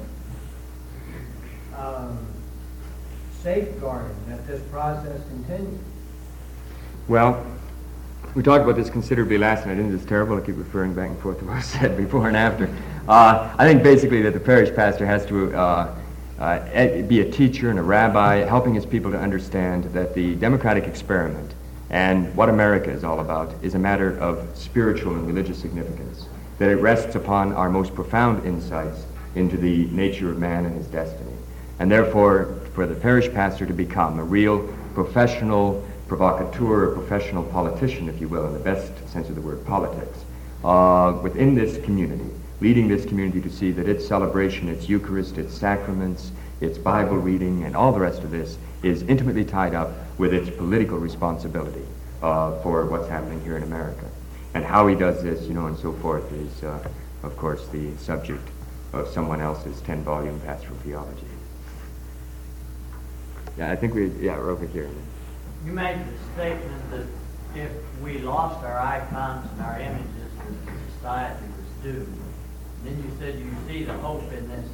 safeguarding that this process continues. Well, we talked about this considerably last night. Isn't this terrible? I keep referring back and forth to what was said before and after. I think basically that the parish pastor has to be a teacher and a rabbi, helping his people to understand that the democratic experiment and what America is all about is a matter of spiritual and religious significance, that it rests upon our most profound insights into the nature of man and his destiny. And therefore, for the parish pastor to become a real professional provocateur, a professional politician, if you will, in the best sense of the word politics, within this community, leading this community to see that its celebration, its Eucharist, its sacraments, its Bible reading, and all the rest of this is intimately tied up with its political responsibility for what's happening here in America. And how he does this, and so forth is, of course, the subject of someone else's 10-volume pastoral theology. Yeah, I think we're over here. You made the statement that if we lost our icons and our images, that society was doomed. Then you said you see the hope in this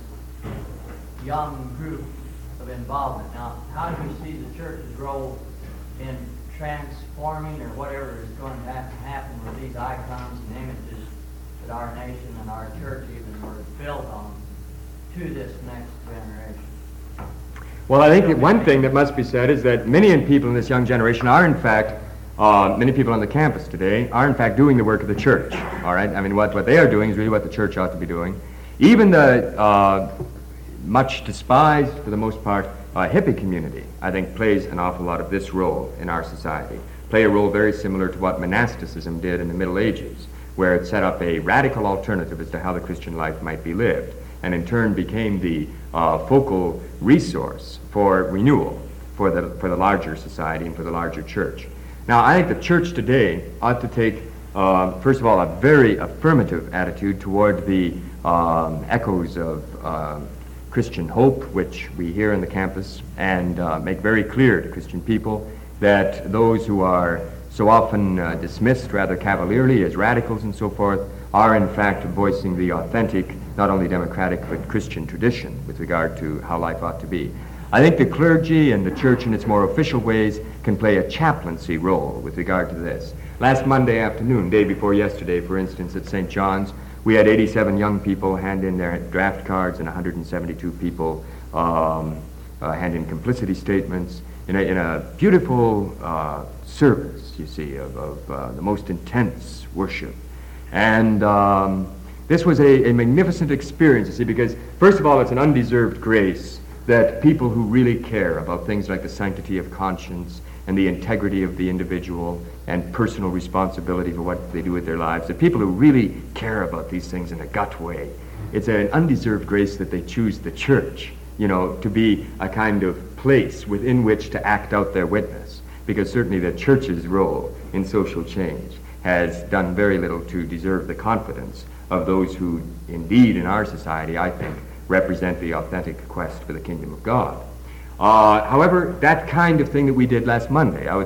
young group of involvement. Now, how do you see the church's role in transforming or whatever is going to happen with these icons and images that our nation and our church even were built on to this next generation? Well, I think that one thing that must be said is that many people in this young generation are, in fact, many people on the campus today are, in fact, doing the work of the church. All right? I mean, what they are doing is really what the church ought to be doing. Even the much despised, for the most part, hippie community, I think, plays an awful lot of this role in our society. Play a role very similar to what monasticism did in the Middle Ages, where it set up a radical alternative as to how the Christian life might be lived, and in turn became the focal resource for renewal for the larger society and for the larger church. Now, I think the church today ought to take, first of all, a very affirmative attitude toward the echoes of Christian hope, which we hear in the campus, and make very clear to Christian people that those who are so often dismissed rather cavalierly as radicals and so forth are in fact voicing the authentic, not only democratic, but Christian tradition with regard to how life ought to be. I think the clergy and the church in its more official ways can play a chaplaincy role with regard to this. Last Monday afternoon, day before yesterday, for instance, at St. John's, we had 87 young people hand in their draft cards and 172 people hand in complicity statements in a beautiful service, you see, of the most intense worship. And this was a magnificent experience, you see, because first of all, it's an undeserved grace that people who really care about things like the sanctity of conscience and the integrity of the individual and personal responsibility for what they do with their lives, the people who really care about these things in a gut way, it's an undeserved grace that they choose the church, to be a kind of place within which to act out their witness, because certainly the church's role in social change has done very little to deserve the confidence of those who indeed in our society, I think, represent the authentic quest for the kingdom of God. However, that kind of thing that we did last Monday,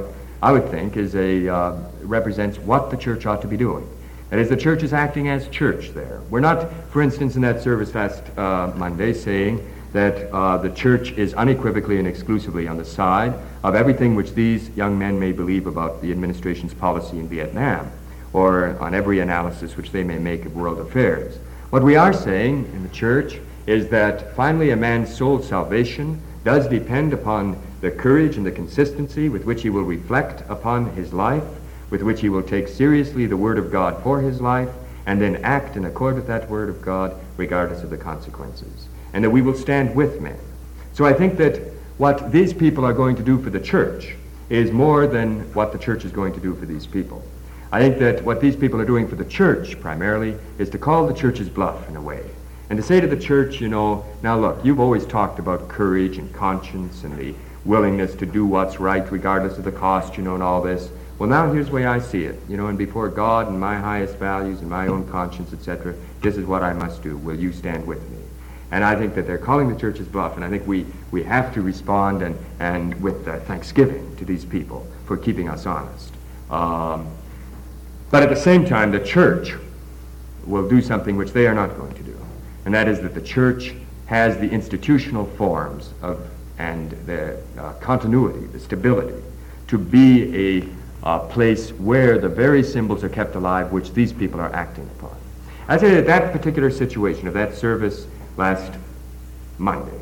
I would think, represents what the church ought to be doing. That is, the church is acting as church there. We're not, for instance, in that service last Monday, saying that the church is unequivocally and exclusively on the side of everything which these young men may believe about the administration's policy in Vietnam, or on every analysis which they may make of world affairs. What we are saying in the church is that finally a man's soul's salvation does depend upon the courage and the consistency with which he will reflect upon his life, with which he will take seriously the Word of God for his life, and then act in accord with that Word of God regardless of the consequences, and that we will stand with men. So I think that what these people are going to do for the church is more than what the church is going to do for these people. I think that what these people are doing for the church primarily is to call the church's bluff in a way, and to say to the church, now look, you've always talked about courage and conscience and the willingness to do what's right regardless of the cost, and all this. Well, now here's the way I see it, and before God and my highest values and my own conscience, etc., this is what I must do. Will you stand with me? And I think that they're calling the church's bluff, and I think we have to respond and with thanksgiving to these people for keeping us honest. But at the same time, the church will do something which they are not going to do, and that is that the church has the institutional forms and the continuity, the stability, to be a place where the very symbols are kept alive which these people are acting upon. I say that particular situation of that service last Monday,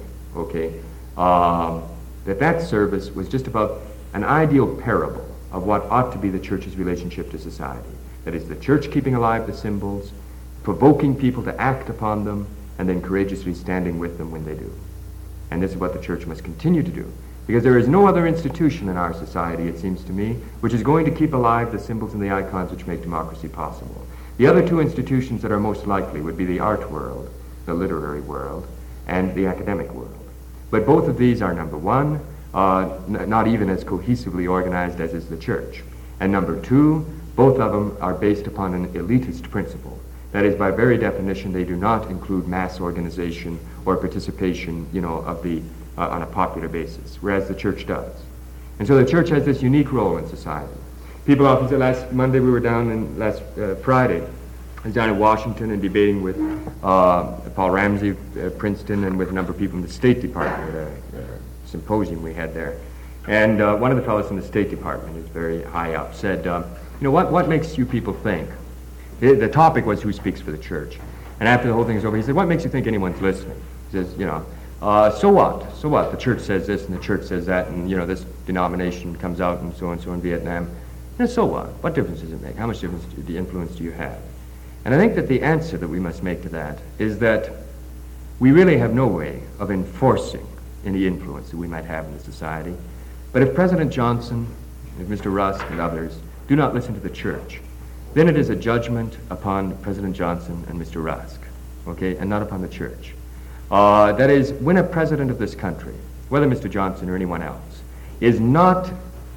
that service was just about an ideal parable of what ought to be the church's relationship to society. That is, the church keeping alive the symbols, provoking people to act upon them, and then courageously standing with them when they do. And this is what the church must continue to do, because there is no other institution in our society, it seems to me, which is going to keep alive the symbols and the icons which make democracy possible. The other two institutions that are most likely would be the art world, the literary world, and the academic world. But both of these are, number one, not even as cohesively organized as is the church. And number two, both of them are based upon an elitist principle. That is, by very definition, they do not include mass organization or participation, on a popular basis, whereas the church does. And so the church has this unique role in society. People often say, last Monday we were down, and last Friday I was down in Washington and debating with Paul Ramsey of Princeton and with a number of people in the State Department at a symposium we had there. And one of the fellows in the State Department, who's very high up, said, what makes you people think? The topic was who speaks for the church. And after the whole thing was over, he said, what makes you think anyone's listening? He says, so what? So what? The church says this and the church says that, and, this denomination comes out and so in Vietnam. So what? What difference does it make? How much influence do you have? And I think that the answer that we must make to that is that we really have no way of enforcing any influence that we might have in the society. But if President Johnson, if Mr. Rusk and others do not listen to the church, then it is a judgment upon President Johnson and Mr. Rusk, and not upon the church. That is, when a president of this country, whether Mr. Johnson or anyone else, is not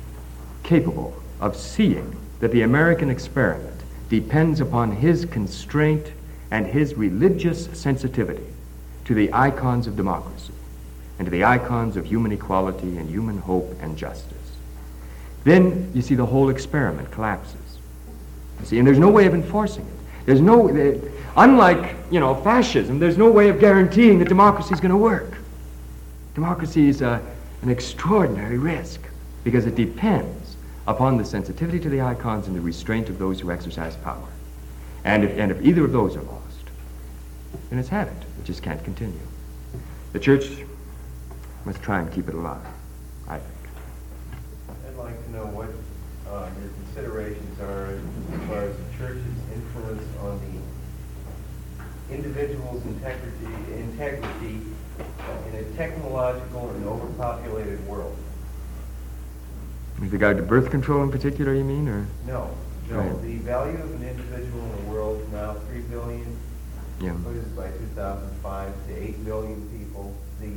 capable of seeing that the American experiment depends upon his constraint and his religious sensitivity to the icons of democracy and to the icons of human equality and human hope and justice, then you see the whole experiment collapses. You see, and there's no way of enforcing it. There's no, unlike, fascism, there's no way of guaranteeing that democracy is going to work. Democracy is an extraordinary risk because it depends upon the sensitivity to the icons and the restraint of those who exercise power. And if either of those are lost, then it's had it. It just can't continue. The church must try and keep it alive, I think. I'd like to know what your considerations are as far as the church's influence on the individual's integrity in a technological and overpopulated world. With regard to birth control in particular, you mean, or? No. Right. The value of an individual in the world is now 3 billion. Yeah. What is it, by 2005 to 8 billion people?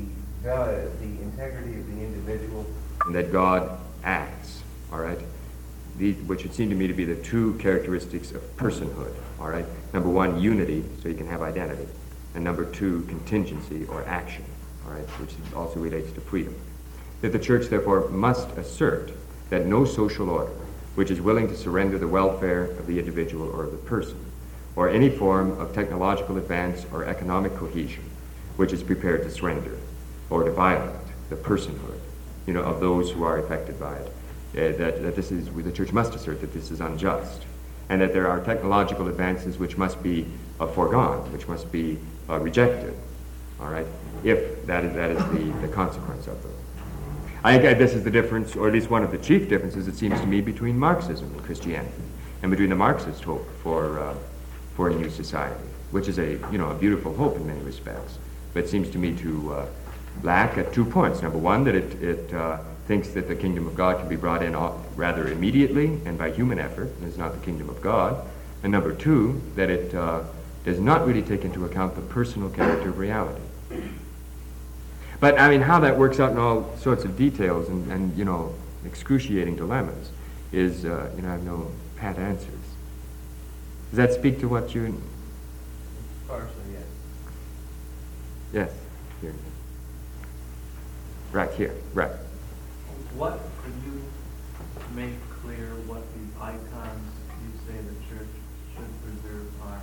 The integrity of the individual. And that God acts, all right? Which would seem to me to be the two characteristics of personhood, all right? Number one, unity, so you can have identity. And number two, contingency or action, all right? Which also relates to freedom. That the church, therefore, must assert that no social order which is willing to surrender the welfare of the individual or of the person, or any form of technological advance or economic cohesion, which is prepared to surrender or to violate the personhood, of those who are affected by it. That this is, the church must assert that this is unjust, and that there are technological advances which must be foregone, which must be rejected. All right, if that is the consequence of them. I think this is the difference, or at least one of the chief differences, it seems to me, between Marxism and Christianity, and between the Marxist hope for a new society, which is a beautiful hope in many respects, but it seems to me to lack at 2 points. Number one, that it thinks that the kingdom of God can be brought in rather immediately and by human effort, and is not the kingdom of God. And number two, that it does not really take into account the personal character of reality. But I mean, how that works out in all sorts of details and excruciating dilemmas is, I have no pat answers. Does that speak to what you? Partially, yes. Yes, here. Right here, right. What could you make clear what the icons you say the church should preserve are?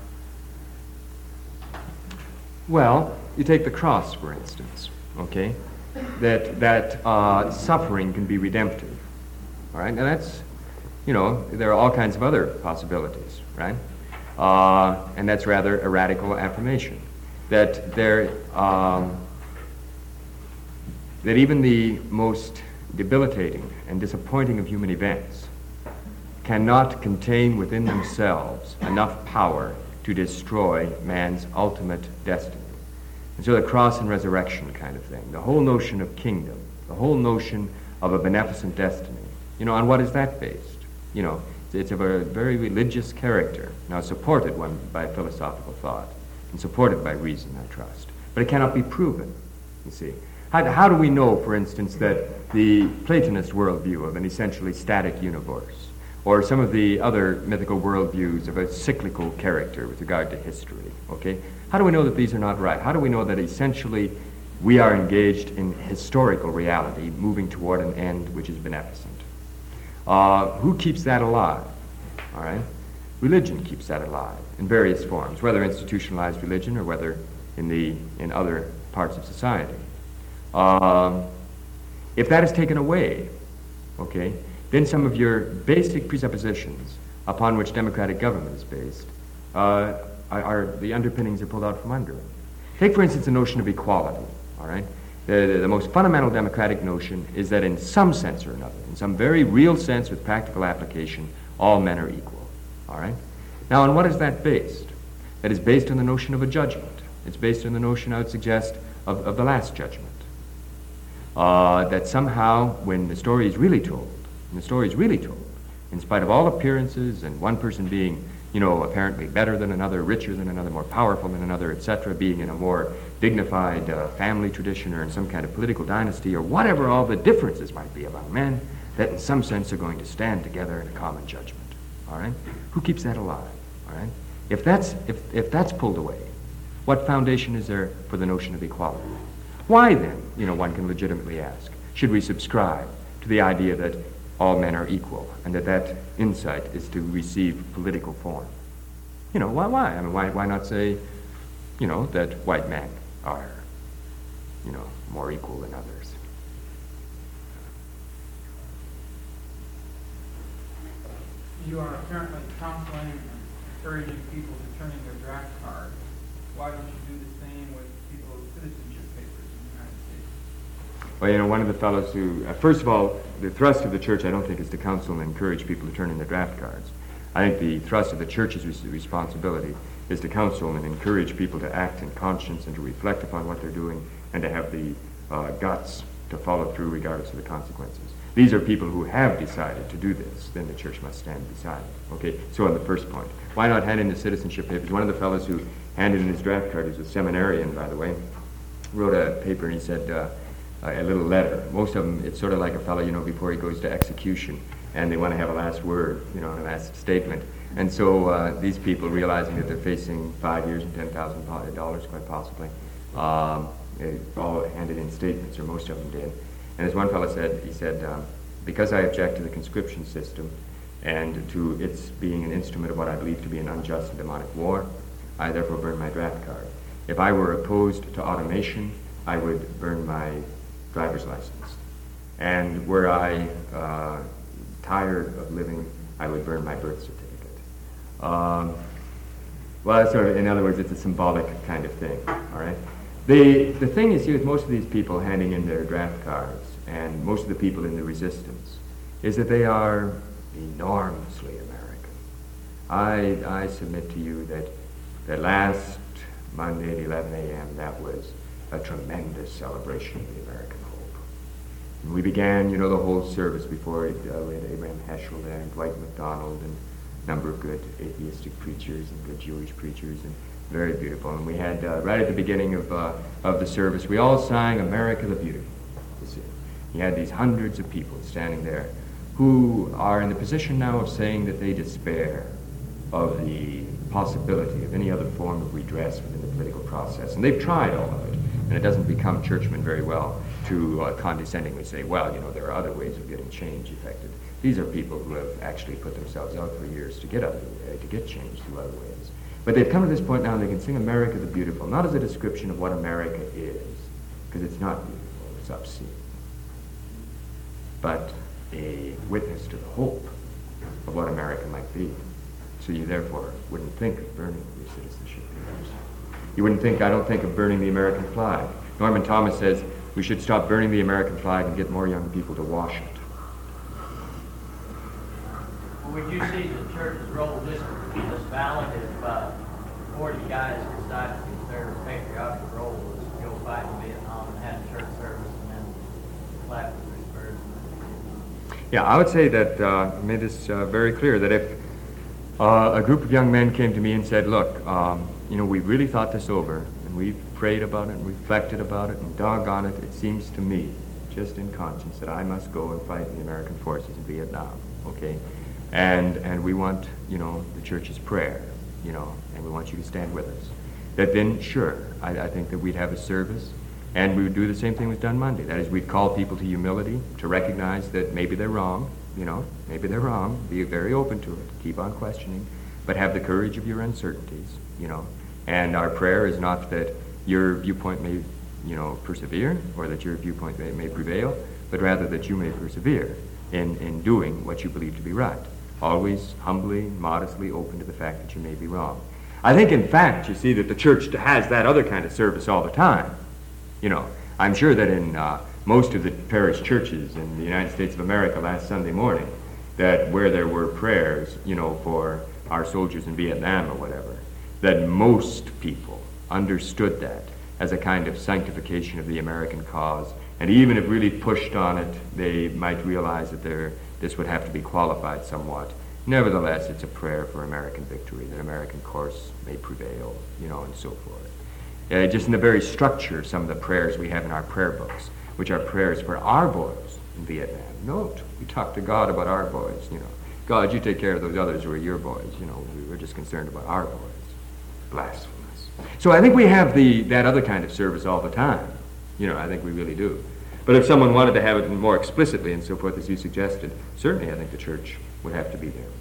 Well, you take the cross, for instance, okay? That suffering can be redemptive, all right? Now that's, there are all kinds of other possibilities, right? And that's rather a radical affirmation. That that even the most debilitating and disappointing of human events cannot contain within themselves enough power to destroy man's ultimate destiny. And so the cross and resurrection kind of thing, the whole notion of kingdom, the whole notion of a beneficent destiny, on what is that based? It's of a very religious character, now supported by philosophical thought, and supported by reason, I trust. But it cannot be proven, you see. How do we know, for instance, that the Platonist worldview of an essentially static universe, or some of the other mythical worldviews of a cyclical character with regard to history, okay? How do we know that these are not right? How do we know that essentially we are engaged in historical reality, moving toward an end which is beneficent? Who keeps that alive? All right? Religion keeps that alive in various forms, whether institutionalized religion or whether in other parts of society. If that is taken away, okay, then some of your basic presuppositions upon which democratic government is based are the underpinnings are pulled out from under it. Take, for instance, the notion of equality, all right? The most fundamental democratic notion is that in some sense or another, in some very real sense with practical application, all men are equal, all right? Now, on what is that based? That is based on the notion of a judgment. It's based on the notion, I would suggest, of the last judgment. That somehow, when the story is really told, in spite of all appearances and one person being, apparently better than another, richer than another, more powerful than another, etc., being in a more dignified family tradition or in some kind of political dynasty or whatever all the differences might be among men, that in some sense are going to stand together in a common judgment. All right? Who keeps that alive? All right? If that's pulled away, what foundation is there for the notion of equality? Why then, one can legitimately ask, should we subscribe to the idea that all men are equal and that insight is to receive political form? Why? I mean, why not say, that white men are, more equal than others? You are apparently counseling and encouraging people to turn in their draft card. Why don't you do the same with people with citizenship papers in the United States? Well, one of the fellows who, first of all, the thrust of the church, I don't think, is to counsel and encourage people to turn in their draft cards. I think the thrust of the church's responsibility is to counsel and encourage people to act in conscience and to reflect upon what they're doing and to have the guts to follow through regardless of the consequences. These are people who have decided to do this. Then the church must stand beside it. Okay, so on the first point, why not hand in the citizenship papers? One of the fellows who handed in his draft card, he's a seminarian, by the way, wrote a paper and he said, a little letter. Most of them, it's sort of like a fellow, before he goes to execution, and they want to have a last word, a last statement. And so these people, realizing that they're facing 5 years and $10,000 quite possibly, they all handed in statements, or most of them did. And as one fellow said, he said, because I object to the conscription system and to its being an instrument of what I believe to be an unjust and demonic war, I therefore burn my draft card. If I were opposed to automation, I would burn my driver's license. And were I tired of living, I would burn my birth certificate. Well, that's sort of, in other words, it's a symbolic kind of thing, all right? The thing is here with most of these people handing in their draft cards and most of the people in the resistance is that they are enormously American. I submit to you that last Monday at 11 a.m., that was a tremendous celebration of the American hope. And we began, the whole service before it, we had Abraham Heschel there and Dwight MacDonald and a number of good atheistic preachers and good Jewish preachers, and very beautiful. And we had, right at the beginning of the service, we all sang America the Beautiful. You see. You had these hundreds of people standing there who are in the position now of saying that they despair of the possibility of any other form of redress within the political process. And they've tried all of it. And it doesn't become churchmen very well to condescendingly say, well, there are other ways of getting change effected. These are people who have actually put themselves out for years to get change through other ways. But they've come to this point now and they can sing America the Beautiful, not as a description of what America is, because it's not beautiful, it's obscene, but a witness to the hope of what America might be. So you therefore wouldn't think of burning your citizenship papers. You wouldn't think, I don't think of burning the American flag. Norman Thomas says we should stop burning the American flag and get more young people to wash it. Would you see the church's role just valid if 40 guys decided to use their patriotic role was to go fight in Vietnam and have church service and then clap with their spurs? Yeah, I would say that I made this very clear, that if a group of young men came to me and said, look, we really thought this over, and we've prayed about it and reflected about it, and doggone it, it seems to me, just in conscience, that I must go and fight in the American forces in Vietnam, okay? And we want, the church's prayer, and we want you to stand with us. That then, sure, I think that we'd have a service, and we would do the same thing was done Monday. That is, we'd call people to humility, to recognize that maybe they're wrong, maybe they're wrong, be very open to it, keep on questioning, but have the courage of your uncertainties, And our prayer is not that your viewpoint may, persevere, or that your viewpoint may prevail, but rather that you may persevere in doing what you believe to be right. Always humbly, modestly open to the fact that you may be wrong. I think, in fact, you see that the church has that other kind of service all the time. I'm sure that in most of the parish churches in the United States of America last Sunday morning, that where there were prayers, for our soldiers in Vietnam or whatever, that most people understood that as a kind of sanctification of the American cause. And even if really pushed on it, they might realize that this would have to be qualified somewhat. Nevertheless, it's a prayer for American victory, that American course may prevail, and so forth. Just in the very structure of some of the prayers we have in our prayer books, which are prayers for our boys in Vietnam. Note, we talk to God about our boys, God, you take care of those others who are your boys, we're just concerned about our boys. Blasphemous. So I think we have that other kind of service all the time. I think we really do. But if someone wanted to have it more explicitly and so forth, as you suggested, certainly I think the church would have to be there.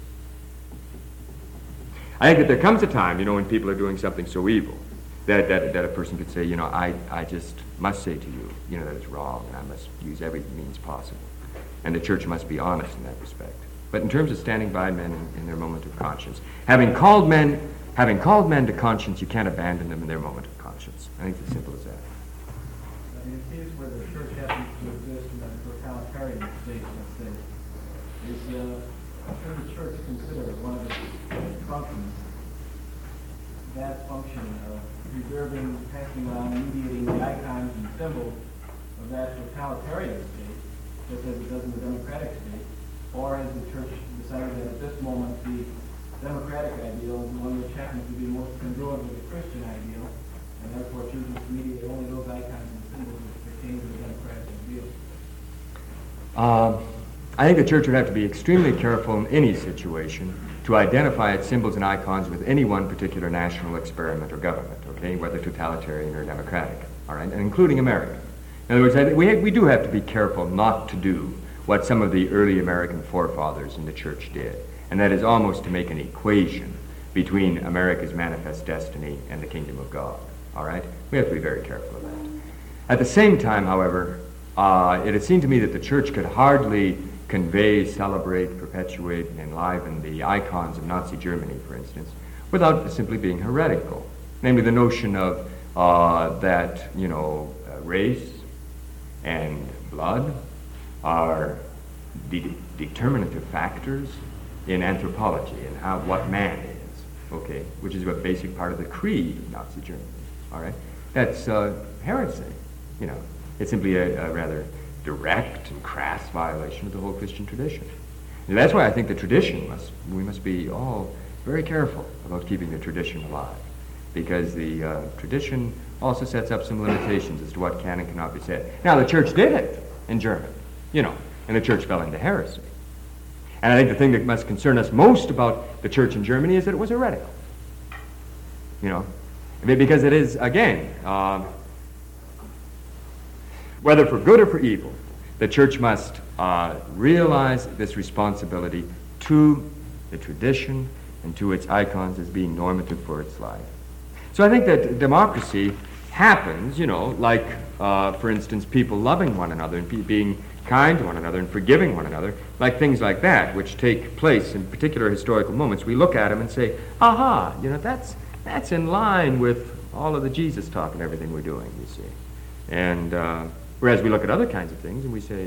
I think that there comes a time, when people are doing something so evil, that a person could say, I just must say to you, that it's wrong, and I must use every means possible. And the church must be honest in that respect. But in terms of standing by men in their moment of conscience, having called men to conscience, you can't abandon them in their moment of conscience. I think it's as simple as that. In a case where the church happens to exist in a totalitarian state, let's say, should the church consider one of its functions that function of preserving, passing on, mediating the icons and symbols of that totalitarian state, just as it does in the democratic state? Or has the church decided that at this moment the democratic ideal is the one which happens to be most congruent with the Christian ideal, and therefore chooses to mediate only those icons and symbols which pertain to the democratic ideal? I think the church would have to be extremely careful in any situation to identify its symbols and icons with any one particular national experiment or government, okay, whether totalitarian or democratic, all right, and including America. In other words, I think we do have to be careful not to do what some of the early American forefathers in the church did, and that is almost to make an equation between America's manifest destiny and the kingdom of God. All right? We have to be very careful of that. At the same time, however, it had seemed to me that the church could hardly convey, celebrate, perpetuate, and enliven the icons of Nazi Germany, for instance, without simply being heretical. Namely, the notion of that, race and blood are determinative factors in anthropology and what man is, okay, which is a basic part of the creed of Nazi Germany, all right? That's heresy, It's simply a rather direct and crass violation of the whole Christian tradition. And that's why I think the tradition we must be all very careful about keeping the tradition alive, because the tradition also sets up some limitations as to what can and cannot be said. Now, the church did it in Germany, and the church fell into heresy. And I think the thing that must concern us most about the church in Germany is that it was heretical. Because it is, again, whether for good or for evil, the church must realize this responsibility to the tradition and to its icons as being normative for its life. So I think that democracy happens, like, for instance, people loving one another and being kind to one another and forgiving one another, like things like that, which take place in particular historical moments. We look at them and say, aha, that's in line with all of the Jesus talk and everything we're doing, you see. And whereas we look at other kinds of things and we say,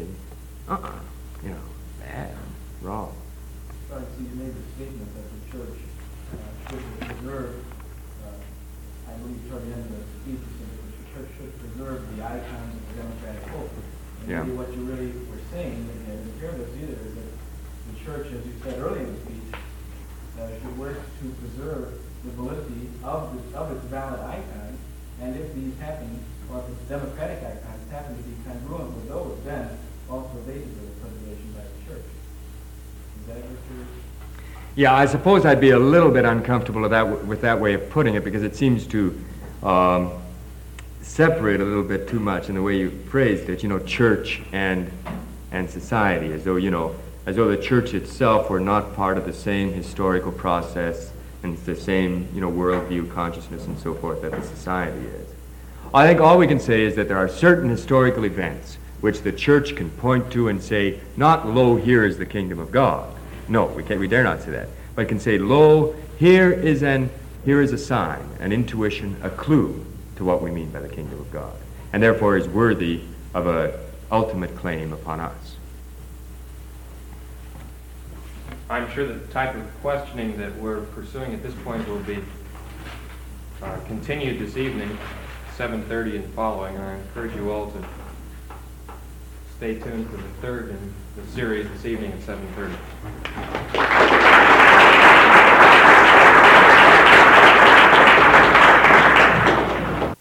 bad, wrong. So you made the statement that the church should preserve, I believe toward the end of the speech, you said that the church should preserve the icons of the democratic hope. And Yeah. maybe what you really were saying, and it appeared to us either, is that the church, as you said earlier in the speech, should work to preserve the validity of its valid icons, and if these happen, or if its democratic icons happen to be congruent with those, then also they deserve preservation by the church. Is that what you're... Yeah, I suppose I'd be a little bit uncomfortable with that way of putting it, because it seems to separate a little bit too much in the way you phrased it, church and society, as though the church itself were not part of the same historical process and the same, worldview, consciousness, and so forth that the society is. I think all we can say is that there are certain historical events which the church can point to and say, not, lo, here is the kingdom of God. No, we dare not say that. But can say, lo, here is a sign, an intuition, a clue to what we mean by the kingdom of God, and therefore is worthy of an ultimate claim upon us. I'm sure the type of questioning that we're pursuing at this point will be continued this evening, 7:30 and following. And I encourage you all to stay tuned for the third in the series this evening at 7:30.